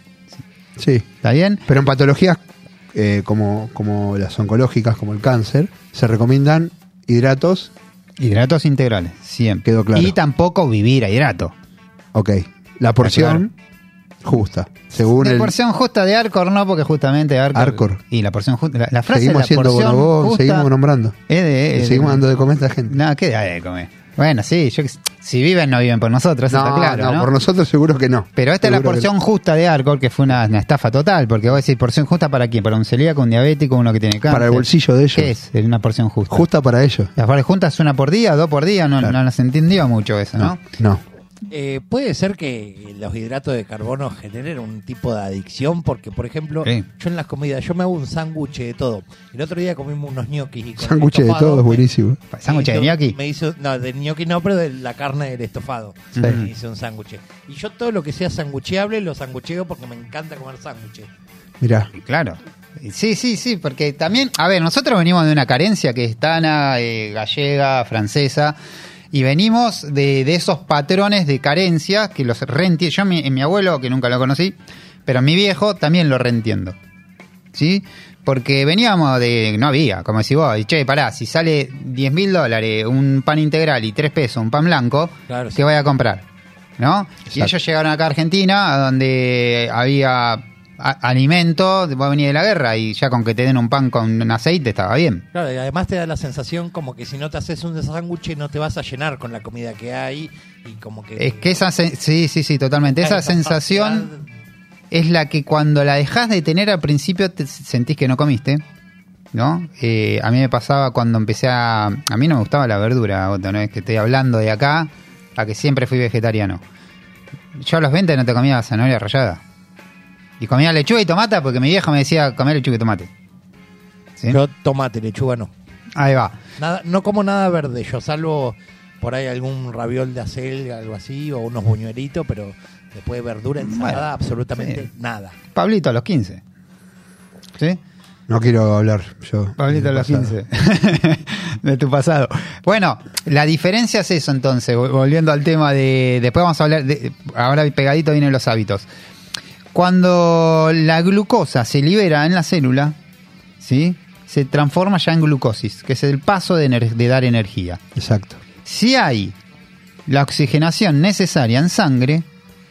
Sí. ¿Está bien? Pero en patologías eh, como, como las oncológicas, como el cáncer, se recomiendan hidratos. Hidratos integrales, siempre. Quedó claro. Y tampoco vivir a hidrato. Ok. La porción justa. Según la el... porción justa de Arcor, no, porque justamente Arcor... Arcor. Y la porción justa... La, la frase seguimos de la siendo porción bonobón, justa seguimos nombrando. Es de... Es seguimos de, dando de comer a la gente. No, ¿qué hay de comer? Bueno, sí, yo, si viven, no viven por nosotros, eso no, está claro, no, ¿no? por nosotros seguro que no. Pero esta seguro es la porción no. justa de Arcor, que fue una, una estafa total, porque vos decís, ¿porción justa para quién? ¿Para un celíaco, un diabético, uno que tiene cáncer? Para el bolsillo de ellos. ¿Qué es una porción justa? Justa para ellos. Las porciones juntas una por día, dos por día, no, claro. no nos entendió mucho eso, ¿no? No. no. Eh, puede ser que los hidratos de carbono generen un tipo de adicción, porque por ejemplo, sí, yo en las comidas, yo me hago un sándwich de todo. El otro día comimos unos ñoquis. Sándwich de todo es buenísimo. ¿Sándwich de ñoqui? Me hizo, no, de ñoqui no, pero de la carne del estofado. Sí. Me hice un sándwich. Y yo todo lo que sea sangucheable lo sangucheo porque me encanta comer sándwiches. Mirá. Claro. Sí, sí, sí, porque también, a ver, nosotros venimos de una carencia que es tana, eh, gallega, francesa. Y venimos de, de esos patrones de carencia que los reentiendo. Yo, mi, en mi abuelo, que nunca lo conocí, pero en mi viejo también lo reentiendo. ¿Sí? Porque veníamos de... No había, como decís vos, y che, pará, si sale diez mil dólares un pan integral y tres pesos un pan blanco, claro, ¿qué sí. voy a comprar? ¿No? Exacto. Y ellos llegaron acá a Argentina, donde había... alimento, vos venís de la guerra y ya con que te den un pan con un aceite estaba bien. Claro, y además te da la sensación como que si no te haces un sándwich no te vas a llenar con la comida que hay y como que... Es que esa... Se- sí, sí, sí, totalmente. Esa, esa sensación facilidad... es la que cuando la dejás de tener al principio te sentís que no comiste, ¿no? Eh, a mí me pasaba cuando empecé a... A mí no me gustaba la verdura, Otto, no es que estoy hablando de acá a que siempre fui vegetariano. Yo a los veinte no te comía zanahoria rallada. Y comía lechuga y tomate porque mi vieja me decía comer lechuga y tomate. ¿Sí? Yo tomate, lechuga no. Ahí va. Nada, no como nada verde, yo salvo por ahí algún raviol de acelga, algo así, o unos buñuelitos, pero después de verdura, ensalada, Bueno, absolutamente sí. nada. Pablito a los quince. ¿Sí? No quiero hablar yo. Pablito a los quince. De tu pasado. Bueno, la diferencia es eso entonces, volviendo al tema de... Después vamos a hablar... De, ahora pegadito vienen los hábitos. Cuando la glucosa se libera en la célula, ¿sí?, se transforma ya en glucosis, que es el paso de, ener- de dar energía. Exacto. Si hay la oxigenación necesaria en sangre,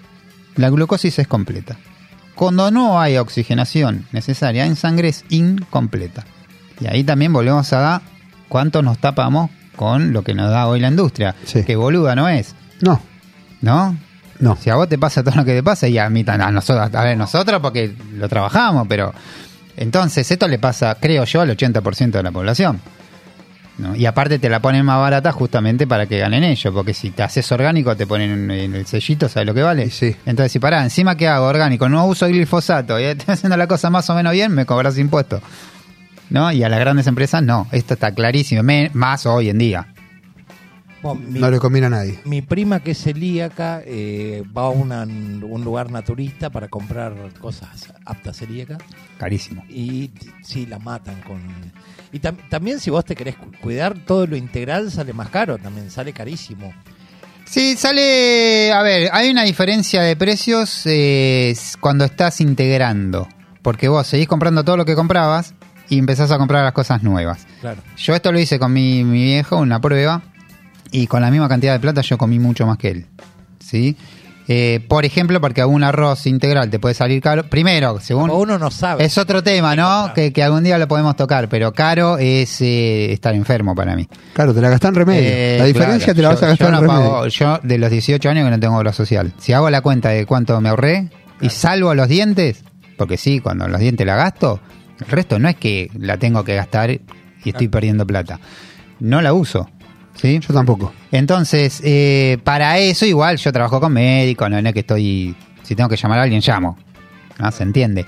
la glucosis es completa. Cuando no hay oxigenación necesaria en sangre, es incompleta. Y ahí también volvemos a cuánto nos tapamos con lo que nos da hoy la industria. Sí. Que boluda no es. No, ¿No? no. Si a vos te pasa todo lo que te pasa, y a mí también, a nosotros, a ver, nosotros porque lo trabajamos, pero entonces esto le pasa, creo yo, al ochenta por ciento de la población, ¿no? Y aparte te la ponen más barata justamente para que ganen ellos, porque si te haces orgánico te ponen en el sellito, ¿sabes lo que vale? Y sí. Entonces si pará, encima que hago orgánico, no uso glifosato, y estoy haciendo la cosa más o menos bien, me cobras impuestos, ¿no? Y a las grandes empresas no, esto está clarísimo, me- más hoy en día. Bueno, mi, No le conviene a nadie. mi prima que es celíaca eh, va a una- un lugar naturista para comprar cosas aptas celíacas Carísimo. y t- sí, la matan con... Y tam- también si vos te querés cu- cuidar, todo lo integral sale más caro, también sale carísimo. Sí, sale... A ver, hay una diferencia de precios eh, cuando estás integrando. Porque vos seguís comprando todo lo que comprabas y empezás a comprar las cosas nuevas. Claro. Yo esto lo hice con mi, mi viejo, una prueba, y con la misma cantidad de plata yo comí mucho más que él. ¿Sí? Eh, por ejemplo, porque un arroz integral te puede salir caro. Primero, según... O uno no sabe. Es otro tema, ¿no? Que, que algún día lo podemos tocar, pero caro es eh, estar enfermo para mí. Claro, te la gastás en remedio. Eh, la diferencia claro, te la vas yo- a gastar yo no en remedio. pago- yo de los dieciocho años que no tengo obra social. Si hago la cuenta de cuánto me ahorré y salvo los dientes, porque sí, cuando los dientes la gasto, el resto no es que la tengo que gastar y estoy perdiendo plata. No la uso. ¿Sí? Yo tampoco. Entonces, eh, para eso igual yo trabajo con médicos, no, no es que estoy... Si tengo que llamar a alguien, llamo. ¿No? Se entiende.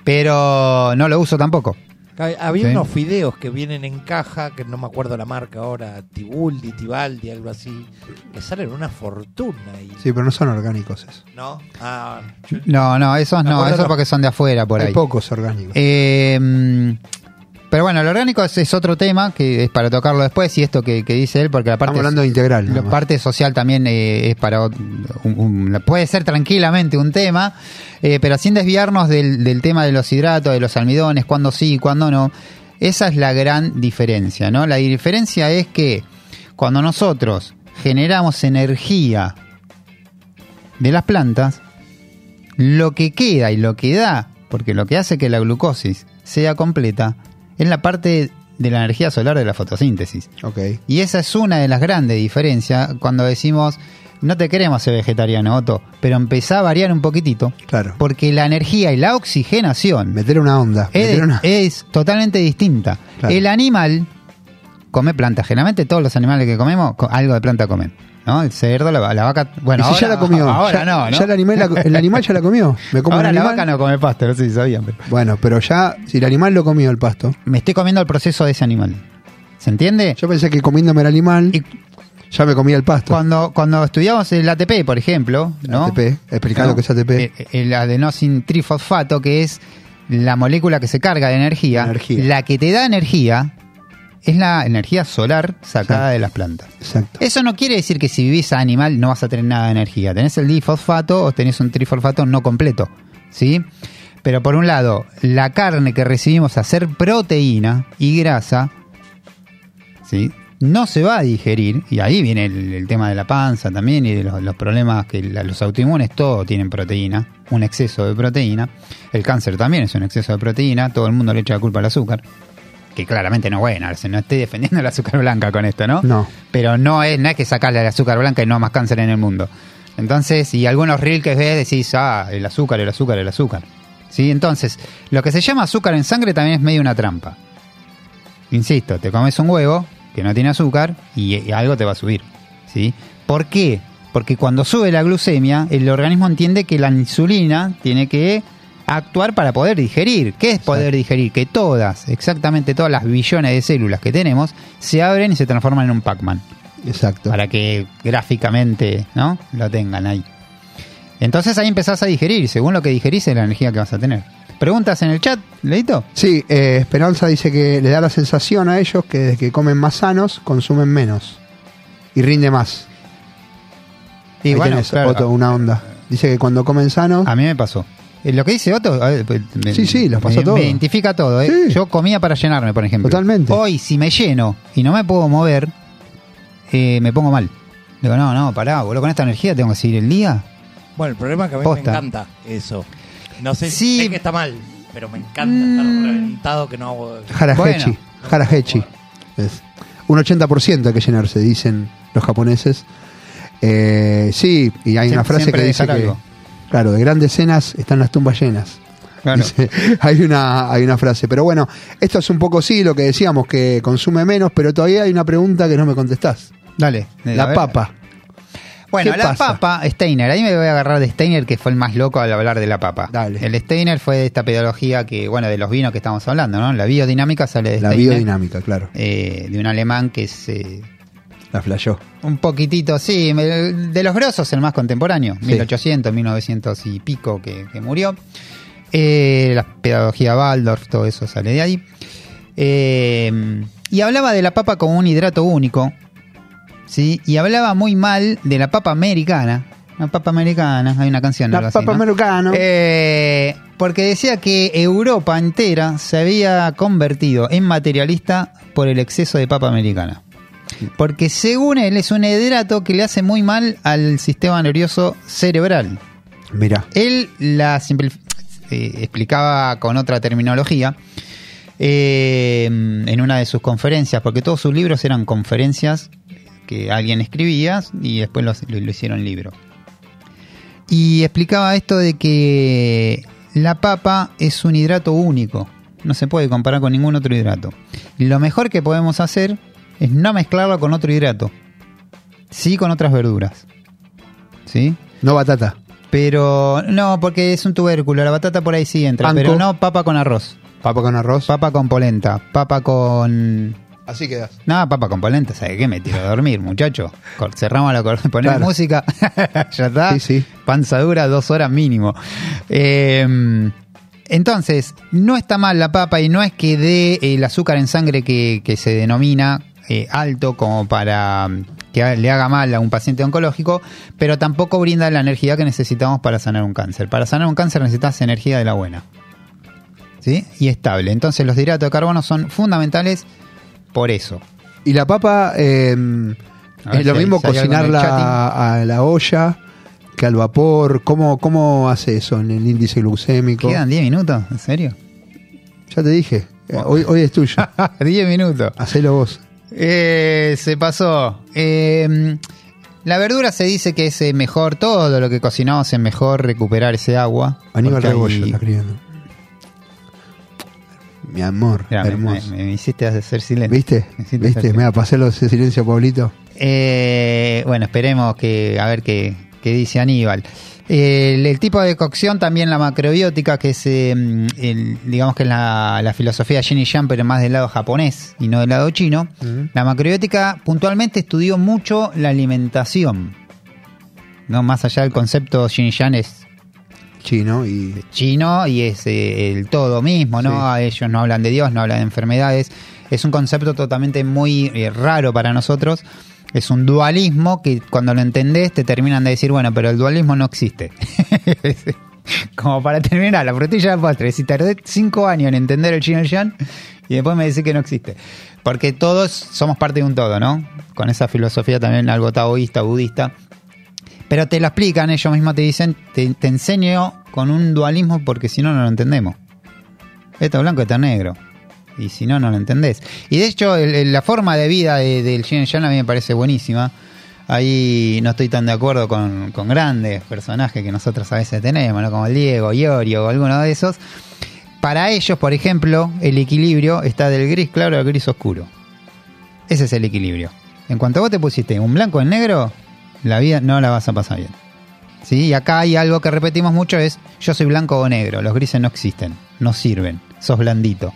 Pero no lo uso tampoco. Había Sí. unos fideos que vienen en caja, que no me acuerdo la marca ahora, Tibuldi, Tibaldi, algo así, que salen una fortuna. Y... Sí, pero no son orgánicos esos. ¿No? Ah, yo- No, no, esos Me no, acuerdo, esos no. porque son de afuera por Hay ahí. pocos orgánicos. Eh, pero bueno, lo orgánico es, es otro tema que es para tocarlo después y esto que, que dice él, porque la parte, Estamos hablando de integral. nada la más. parte social también eh, es para ot- un- un- puede ser tranquilamente un tema, eh, pero sin desviarnos del, del tema de los hidratos, de los almidones, cuándo sí y cuándo no. Esa es la gran diferencia, ¿no? La diferencia es que cuando nosotros generamos energía de las plantas, lo que queda y lo que da, porque lo que hace que la glucosis sea completa, es la parte de la energía solar de la fotosíntesis. Ok. Y esa es una de las grandes diferencias cuando decimos, no te queremos ser vegetariano, Otto, pero empezá a variar un poquitito, Claro. porque la energía y la oxigenación Meter una onda. es, meter una... es totalmente distinta. Claro. El animal come plantas. Generalmente todos los animales que comemos, co- algo de planta comen. ¿No? El cerdo, la, la vaca... Bueno, Y si ahora, ya la comió. ahora ya, no, ¿no? ya el, animal la- el animal ya la comió. Me como Ahora el la animal. vaca no come pasto, no sé si sabían. Pero... Bueno, pero ya, si el animal lo comió el pasto. Me estoy comiendo el proceso de ese animal. ¿Se entiende? Yo pensé que comiéndome el animal, Y ya me comía el pasto. cuando, cuando estudiamos el A T P, por ejemplo, ¿no? A T P, explicando ¿No? qué es A T P. Eh, El adenosin trifosfato, que es la molécula que se carga de energía, Energía. la que te da energía es la energía solar sacada Sí. de las plantas. Exacto. Eso no quiere decir que si vivís animal no vas a tener nada de energía. Tenés el difosfato o tenés un trifosfato no completo, ¿sí? Pero por un lado, la carne que recibimos a ser proteína y grasa, ¿sí?, no se va a digerir, y ahí viene el, el tema de la panza también y de los, los problemas que la- los autoinmunes, todos tienen proteína, un exceso de proteína. El cáncer también es un exceso de proteína, todo el mundo le echa la culpa al azúcar, que claramente no es buena, no estoy defendiendo el azúcar blanca con esto, ¿no? No. Pero no es, no es que sacarle el azúcar blanca y no más cáncer en el mundo. Entonces, y algunos reels que ves decís, ah, el azúcar, el azúcar, el azúcar. ¿Sí? Entonces, lo que se llama azúcar en sangre también es medio una trampa. Insisto, te comes un huevo que no tiene azúcar y, y algo te va a subir. ¿Sí? ¿Por qué? Porque cuando sube la glucemia, el organismo entiende que la insulina tiene que actuar para poder digerir. ¿Qué es poder digerir? Que todas, exactamente todas las billones de células que tenemos, se abren y se transforman en un Pac-Man. Exacto. Para que gráficamente, ¿no?, lo tengan ahí. Entonces ahí empezás a digerir. Según lo que digerís es la energía que vas a tener. ¿Preguntas en el chat, Leito? Sí, eh, Esperanza dice que le da la sensación a ellos que desde que comen más sanos, consumen menos. Y rinde más. Y Ahí bueno, tenés, claro, Otto, una onda. Dice que cuando comen sanos... a mí me pasó. Eh, Lo que dice Otto, a ver, pues, me, Sí, sí, lo pasó me- todo. me identifica todo. ¿eh? Sí. Yo comía para llenarme, por ejemplo. Totalmente. Hoy, si me lleno y no me puedo mover, eh, me pongo mal. Digo, no, no, pará, boludo, con esta energía tengo que seguir el día. Bueno, el problema es que a mí Posta. me encanta eso. No sé, Sí. sé que está mal, pero me encanta Mm. estar reventado que no hago... Harahechi. Bueno. Harahechi. Es un ochenta por ciento hay que llenarse, dicen los japoneses. Eh, sí, y hay Siem- una frase siempre que dice dejar que, algo. claro, de grandes cenas están las tumbas llenas. Claro. Dice, hay una hay una frase. Pero bueno, esto es un poco sí lo que decíamos, que consume menos, pero todavía hay una pregunta que no me contestás. Dale. a La ver. papa. Bueno, ¿Qué la pasa? papa, Steiner. Ahí me voy a agarrar de Steiner, que fue el más loco al hablar de la papa. Dale. El Steiner fue de esta pedagogía que, bueno, de los vinos que estamos hablando, ¿no? La biodinámica sale de La Steiner. biodinámica, claro. eh, de un alemán que es eh, La flayó. un poquitito, sí, me- de los grosos, el más contemporáneo. Sí. mil ochocientos, mil novecientos y pico que, que murió. Eh, la pedagogía Waldorf, todo eso sale de ahí. Eh, y hablaba de la papa como un hidrato único. ¿Sí? Y hablaba muy mal de la papa americana. La papa americana, hay una canción. algo La así, papa ¿no? americana. Eh, porque decía que Europa entera se había convertido en materialista por el exceso de papa americana. Porque según él es un hidrato que le hace muy mal al sistema nervioso cerebral. Mirá. Él la simplif- eh, explicaba con otra terminología eh, en una de sus conferencias, porque todos sus libros eran conferencias que alguien escribía y después los- lo, lo hicieron libro. Y explicaba esto de que la papa es un hidrato único, no se puede comparar con ningún otro hidrato. Y lo mejor que podemos hacer es no mezclarlo con otro hidrato, sí con otras verduras, ¿sí? No batata. Pero no, porque es un tubérculo, la batata por ahí sí entra, Panco. pero no papa con arroz, Papa con arroz. papa con polenta, papa con... Así quedas. No, papa con polenta, ¿sabes qué? Me tiro a dormir, muchacho. Cor- Cerramos la cortina, ponemos Claro. música, ya está. Sí, sí. Panza dura, dos horas mínimo. Eh, entonces, no está mal la papa y no es que dé el azúcar en sangre que, que se denomina eh, alto como para mm, que le haga mal a un paciente oncológico, pero tampoco brinda la energía que necesitamos para sanar un cáncer. Para sanar un cáncer necesitas energía de la buena, ¿sí? Y estable. Entonces, los hidratos de carbono son fundamentales por eso. Y la papa, eh, A ver es lo si hay- mismo si hay algo en el cocinarla a la olla que al vapor. ¿Cómo, cómo hace eso en el índice glucémico? ¿Quedan diez minutos? ¿En serio? Ya te dije, eh, hoy, hoy es tuyo. diez minutos. Hacelo vos. Eh, se pasó. Eh, la verdura se dice que es eh, mejor, todo lo que cocinamos es mejor recuperar ese agua. Aníbal porque Rebollo hay- está escribiendo. Mi amor, Mirá, me, hermoso. me- me hiciste hacer silencio. ¿Viste? Me hiciste ¿Viste? hacer Mira, pasé los silencio, Pablito. Eh, bueno, esperemos que a ver qué, qué dice Aníbal. Eh, el, el tipo de cocción, también la macrobiótica, que es, eh, el- digamos que es la, la filosofía de Jenny Jan, pero más del lado japonés y no del lado chino. Ujú. La macrobiótica puntualmente estudió mucho la alimentación. No, más allá del concepto, Jenny Jan es Chino y. chino y es eh, el todo mismo, ¿no? Ellos no hablan de Dios, no hablan de enfermedades. Es un concepto totalmente muy eh, raro para nosotros. Es un dualismo que cuando lo entendés te terminan de decir, bueno, pero el dualismo no existe. Como para terminar, la frutilla de postre. Si tardé cinco años en entender el Yin y el Yang y después me decís que no existe. Porque todos somos parte de un todo, ¿no? Con esa filosofía también algo taoísta, budista. Pero te lo explican, ellos mismos te dicen, te, te enseño con un dualismo porque si no, no lo entendemos. Esto es blanco, esto es negro. Y si no, no lo entendés. Y de hecho, el, el, la forma de vida de, del Yin y Yang a mí me parece buenísima. Ahí no estoy tan de acuerdo con, con grandes personajes que nosotros a veces tenemos, ¿no? Como el Diego, Iorio o alguno de esos. Para ellos, por ejemplo, el equilibrio está del gris claro al gris oscuro. Ese es el equilibrio. En cuanto vos te pusiste un blanco en negro, la vida no la vas a pasar bien. ¿Sí? Y acá hay algo que repetimos mucho, es yo soy blanco o negro, los grises no existen, no sirven, sos blandito,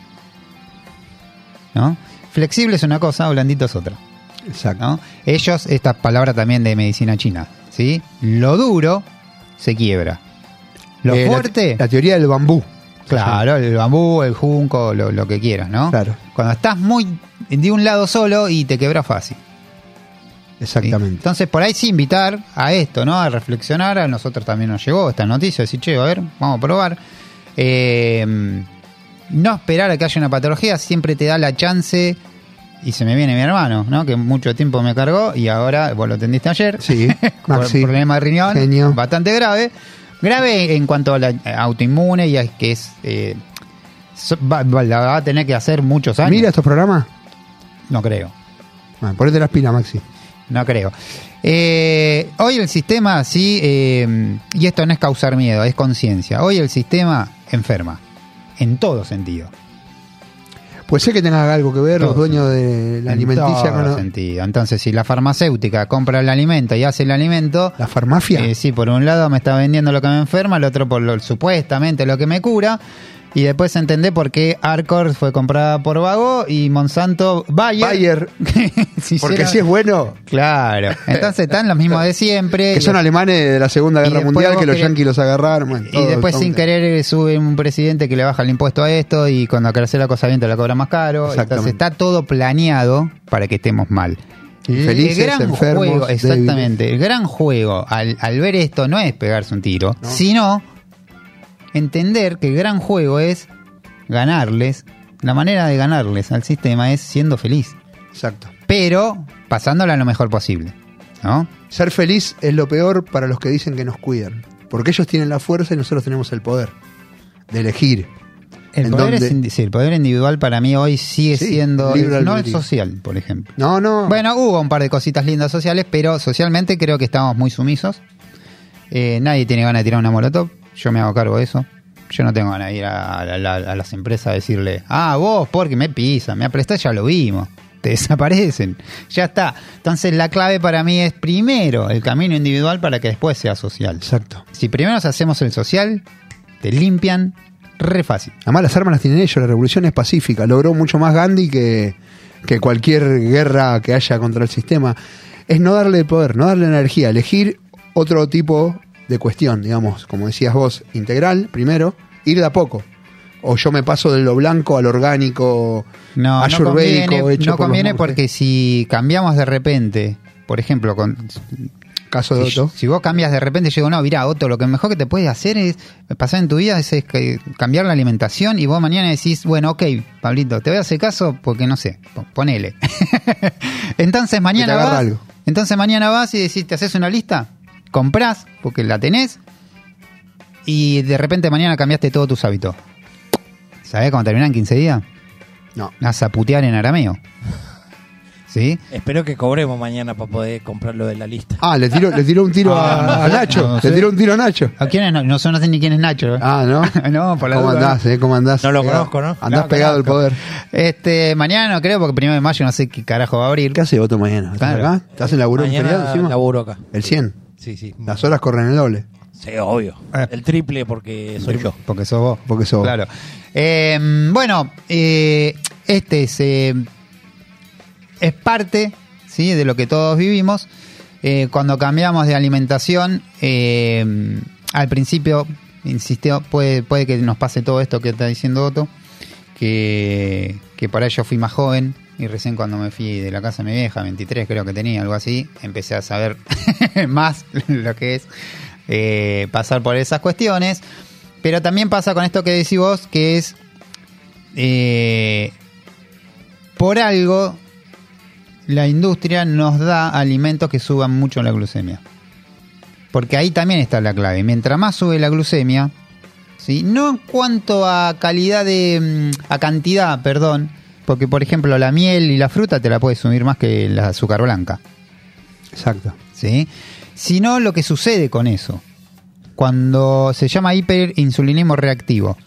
¿no? Flexible es una cosa, blandito es otra, Exacto. ¿no? Ellos, esta palabra también de medicina china, ¿sí? Lo duro se quiebra, lo Eh, la- fuerte, La, teoría del bambú. claro, el bambú, el junco, lo, lo que quieras, ¿no? Claro. Cuando estás muy de un lado solo y te quebras fácil. Exactamente. ¿Sí? Entonces, por ahí sí invitar a esto, ¿no? A reflexionar. A nosotros también nos llegó esta noticia, decir, che, a ver, vamos a probar. Eh, no esperar a que haya una patología, siempre te da la chance y se me viene mi hermano, ¿no? Que mucho tiempo me cargó y ahora, vos lo atendiste ayer, Sí, por Maxi. problema de riñón, Genio. bastante grave. Grave en cuanto a la autoinmune y a que es... Eh, so- va, va- la va a tener que hacer muchos años. ¿Mira estos programas? No creo. Bueno, ponete las pilas, Maxi. No creo. Eh, hoy el sistema, sí, eh, y esto no es causar miedo, es conciencia. Hoy el sistema enferma, en todo sentido. Pues sé que tenga algo que ver Todo. los dueños de la En alimenticia todo con lo- sentido. Entonces, si la farmacéutica compra el alimento y hace el alimento, la farmacia. eh, sí, por un lado me está vendiendo lo que me enferma, el otro por lo, supuestamente lo que me cura. Y después entendé por qué Arcor fue comprada por Vago y Monsanto Bayer. Bayer, Si porque hiciera- si es bueno, Claro. Entonces están los mismos de siempre. que Y son alemanes de la Segunda y Guerra después Mundial, vos que los querés- yanquis los agarraron. Bueno, Y todo- después todo sin un- querer sube un presidente que le baja el impuesto a esto y cuando crece la cosa bien te la cobra más caro. Exactamente. Entonces está todo planeado para que estemos mal. Infelices, el gran enfermos, juego, débiles. exactamente, el gran juego al, al ver esto no es pegarse un tiro, No. sino entender que el gran juego es ganarles. La manera de ganarles al sistema es siendo feliz, Exacto. pero pasándola lo mejor posible, ¿no? Ser feliz es lo peor para los que dicen que nos cuidan. Porque ellos tienen la fuerza y nosotros tenemos el poder de elegir. El ¿En poder, es dónde? indi- sí, el poder individual para mí hoy sigue Sí, siendo, libre no el albedrío. social, por ejemplo. No, no. Bueno, hubo un par de cositas lindas sociales, pero socialmente creo que estamos muy sumisos. Eh, nadie tiene ganas de tirar una molotov. Yo me hago cargo de eso. Yo no tengo ganas de ir a, a la- a las empresas a decirle, ah, vos, porque me pisan, me aprestás, ya lo vimos. Te desaparecen. Ya está. Entonces la clave para mí es primero el camino individual para que después sea social. Exacto. Si primero hacemos el social, te limpian re fácil. Además las armas las tienen ellos, la revolución es pacífica. Logró mucho más Gandhi que, que cualquier guerra que haya contra el sistema. Es no darle el poder, no darle energía, elegir otro tipo de cuestión, digamos, como decías vos, integral, primero, ir de a poco. O yo me paso de lo blanco al orgánico, No, no ayurvédico, conviene, hecho no por los conviene monjes. porque si cambiamos de repente, por ejemplo, con, Caso de si, Otto. si vos cambias de repente, yo digo, no, mira, Otto, lo que mejor que te puede hacer es pasar en tu vida es, es que cambiar la alimentación y vos mañana decís, bueno, ok, Pablito, te voy a hacer caso porque no sé, po- ponele. Entonces mañana agarra vas, algo. entonces mañana vas y decís, te haces una lista, comprás, porque la tenés, y de repente mañana cambiaste todos tus hábitos. ¿Sabés cómo terminan quince días? No. Vas a putear en arameo. ¿Sí? Espero que cobremos mañana para poder comprar lo de la lista. Ah, le tiró, le tiró un tiro Ah, a, no a sé, Nacho. no le sé. tiró un tiro a Nacho. ¿A quién es? No, no sé, no sé ni quién es Nacho. ¿eh? Ah, ¿no? No, por la ¿Cómo duda. andás, eh? ¿Cómo andás? No lo Pegado. conozco, ¿no? Andás No, pegado al conozco. poder. Este, mañana no creo porque primero de mayo no sé qué carajo va a abrir. ¿Qué hace Otto mañana? ¿Estás Claro. acá? ¿Estás en laburo en feriado Mañana encima? laburo acá. El cien. Sí, sí. Las horas corren el doble. Sí, obvio. Eh. El triple porque soy yo. Porque sos vos. Porque sos vos. Claro. Eh, bueno, eh, este es, eh, es parte, ¿sí?, de lo que todos vivimos. Eh, cuando cambiamos de alimentación, eh, al principio, insistió, puede, puede que nos pase todo esto que está diciendo Otto, que, que por ahí yo fui más joven y recién cuando me fui de la casa de mi vieja, veintitrés creo que tenía, algo así, empecé a saber más lo que es eh, pasar por esas cuestiones. Pero también pasa con esto que decís vos, que es eh, por algo la industria nos da alimentos que suban mucho la glucemia. Porque ahí también está la clave. Mientras más sube la glucemia, ¿sí?, no en cuanto a calidad de... a cantidad, perdón, porque por ejemplo la miel y la fruta te la puede subir más que la azúcar blanca, Exacto. ¿sí?, sino lo que sucede con eso. Cuando se llama hiperinsulinismo reactivo.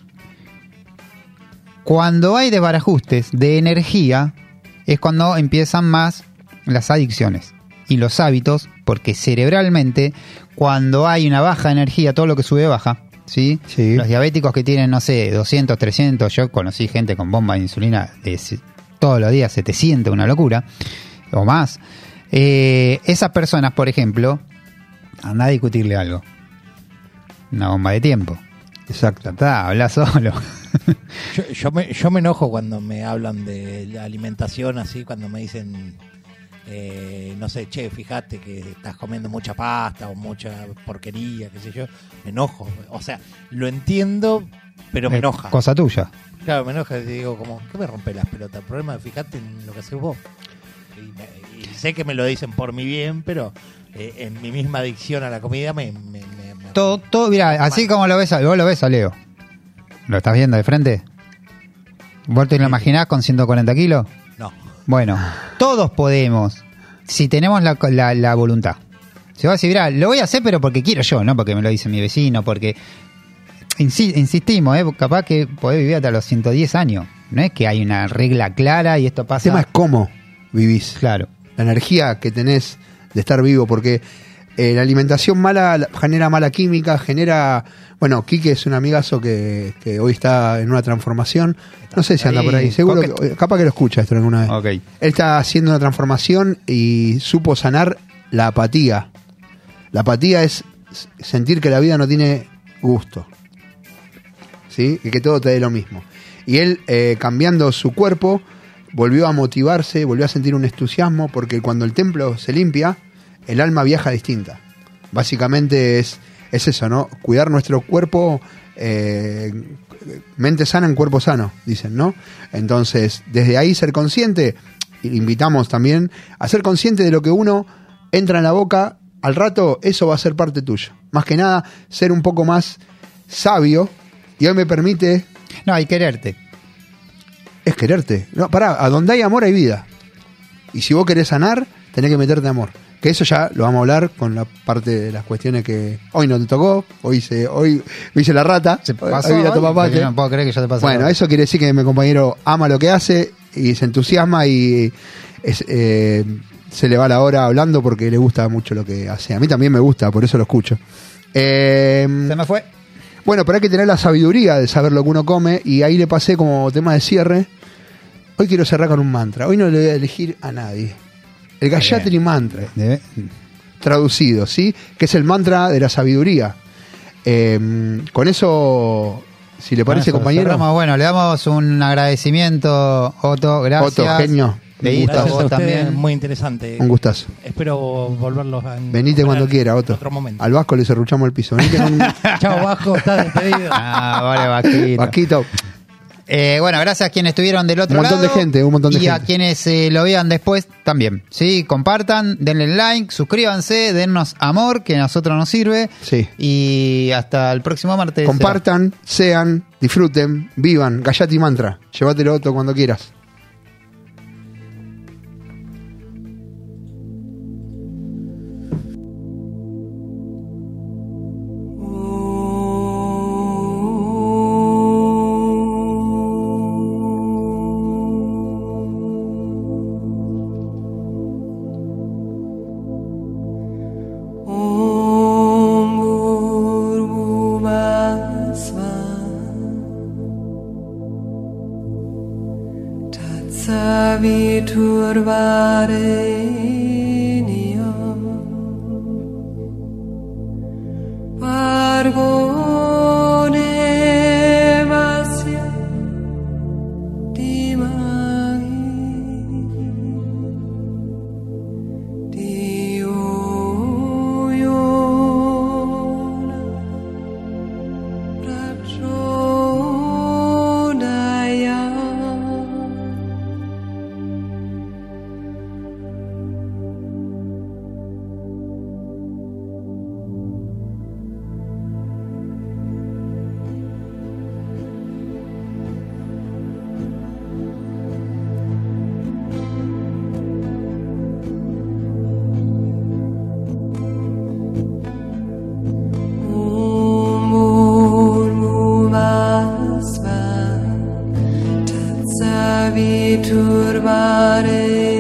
Cuando hay desbarajustes de energía es cuando empiezan más las adicciones y los hábitos, porque cerebralmente cuando hay una baja energía todo lo que sube baja, ¿sí? Sí. Los diabéticos que tienen, no sé, doscientos, trescientos, yo conocí gente con bomba de insulina de se- todos los días setecientos, una locura, o más. Eh, esas personas, por ejemplo, anda a discutirle algo. Una bomba de tiempo. Exacto. Ya está, habla solo. Yo, yo, me, yo me enojo cuando me hablan de la alimentación, así, cuando me dicen, eh, no sé, che, fíjate que estás comiendo mucha pasta o mucha porquería, qué sé yo. Me enojo. O sea, lo entiendo pero me Es enoja. Cosa tuya. Claro, me enoja y digo, como, ¿qué me rompe las pelotas? El problema es fíjate en lo que haces vos. Y, me- y sé que me lo dicen por mi bien, pero eh, en mi misma adicción a la comida me... me, me- me- Todo, todo, mira, así como lo ves, a- vos lo ves a Leo. ¿Lo estás viendo de frente? ¿Vos te lo imaginás con ciento cuarenta kilos? No. Bueno, todos podemos, si tenemos la, la, la voluntad. Se va a decir, mira, lo voy a hacer, pero porque quiero yo, no porque me lo dice mi vecino, porque... Insi- insistimos, ¿eh? Capaz que podés vivir hasta los ciento diez años. No es que hay una regla clara y esto El pasa... tema es cómo vivís. Claro. La energía que tenés de estar vivo, porque eh, la alimentación mala la- genera mala química, genera... Bueno, Quique es un amigazo que, que hoy está en una transformación. No sé si anda ahí. por ahí, seguro Ok. que, capaz que lo escucha esto alguna vez. Ok. Él está haciendo una transformación y supo sanar la apatía. La apatía es s- sentir que la vida no tiene gusto. ¿Sí? Y que todo te dé lo mismo. Y él, eh, cambiando su cuerpo, volvió a motivarse, volvió a sentir un entusiasmo, porque cuando el templo se limpia, el alma viaja distinta. Básicamente es, es eso, ¿no? Cuidar nuestro cuerpo, eh, mente sana en cuerpo sano, dicen, ¿no? Entonces, desde ahí ser consciente, y invitamos también a ser consciente de lo que uno entra en la boca, al rato eso va a ser parte tuyo. Más que nada, ser un poco más sabio, y hoy me permite, No, hay quererte. es quererte. No, pará, a donde hay amor hay vida. Y si vos querés sanar, tenés que meterte amor. Que eso ya lo vamos a hablar con la parte de las cuestiones que hoy no te tocó, hoy hice, hoy me hice la rata, Se hoy- pasó hoy vine a tomar hoy, mate. porque no puedo creer que ya te pasó. Bueno, eso quiere decir que mi compañero ama lo que hace y se entusiasma y es, eh, se le va la hora hablando porque le gusta mucho lo que hace. A mí también me gusta, por eso lo escucho. Eh, Se me fue. bueno, pero hay que tener la sabiduría de saber lo que uno come y ahí le pasé como tema de cierre. Hoy quiero cerrar con un mantra. Hoy no le voy a elegir a nadie. El Gayatri Mantra, Debe- traducido, ¿sí? Que es el mantra de la sabiduría. Eh, con eso, si le parece, Bueno, compañero. cerramos. Bueno, le damos un agradecimiento, Otto, gracias. Otto, genio. Leíto, Gracias a vos ustedes, también. muy interesante. Un gustazo. Espero volverlos a Venite a cuando ver quiera, en Otto. otro momento. Al Vasco le cerruchamos el piso. Venite con un Chao, Vasco, estás despedido. Ah, vale, Vasquito. vasquito. Eh, bueno, gracias a quienes estuvieron del otro Un montón lado. de gente, un montón de y a gente. quienes eh, lo vean después también. Sí, compartan, denle like, suscríbanse, dennos amor, que a nosotros nos sirve. Sí. Y hasta el próximo martes. Compartan, sean, disfruten, vivan. Gayatri Mantra. Llévatelo, Otto, cuando quieras. Om Bhurvasvaha Tatsaviturvarenyam Bhargo Devasya Dhimahi Dhiyo Yona Prachodayam. Om Bhurvasvaha Tatsaviturvarenyam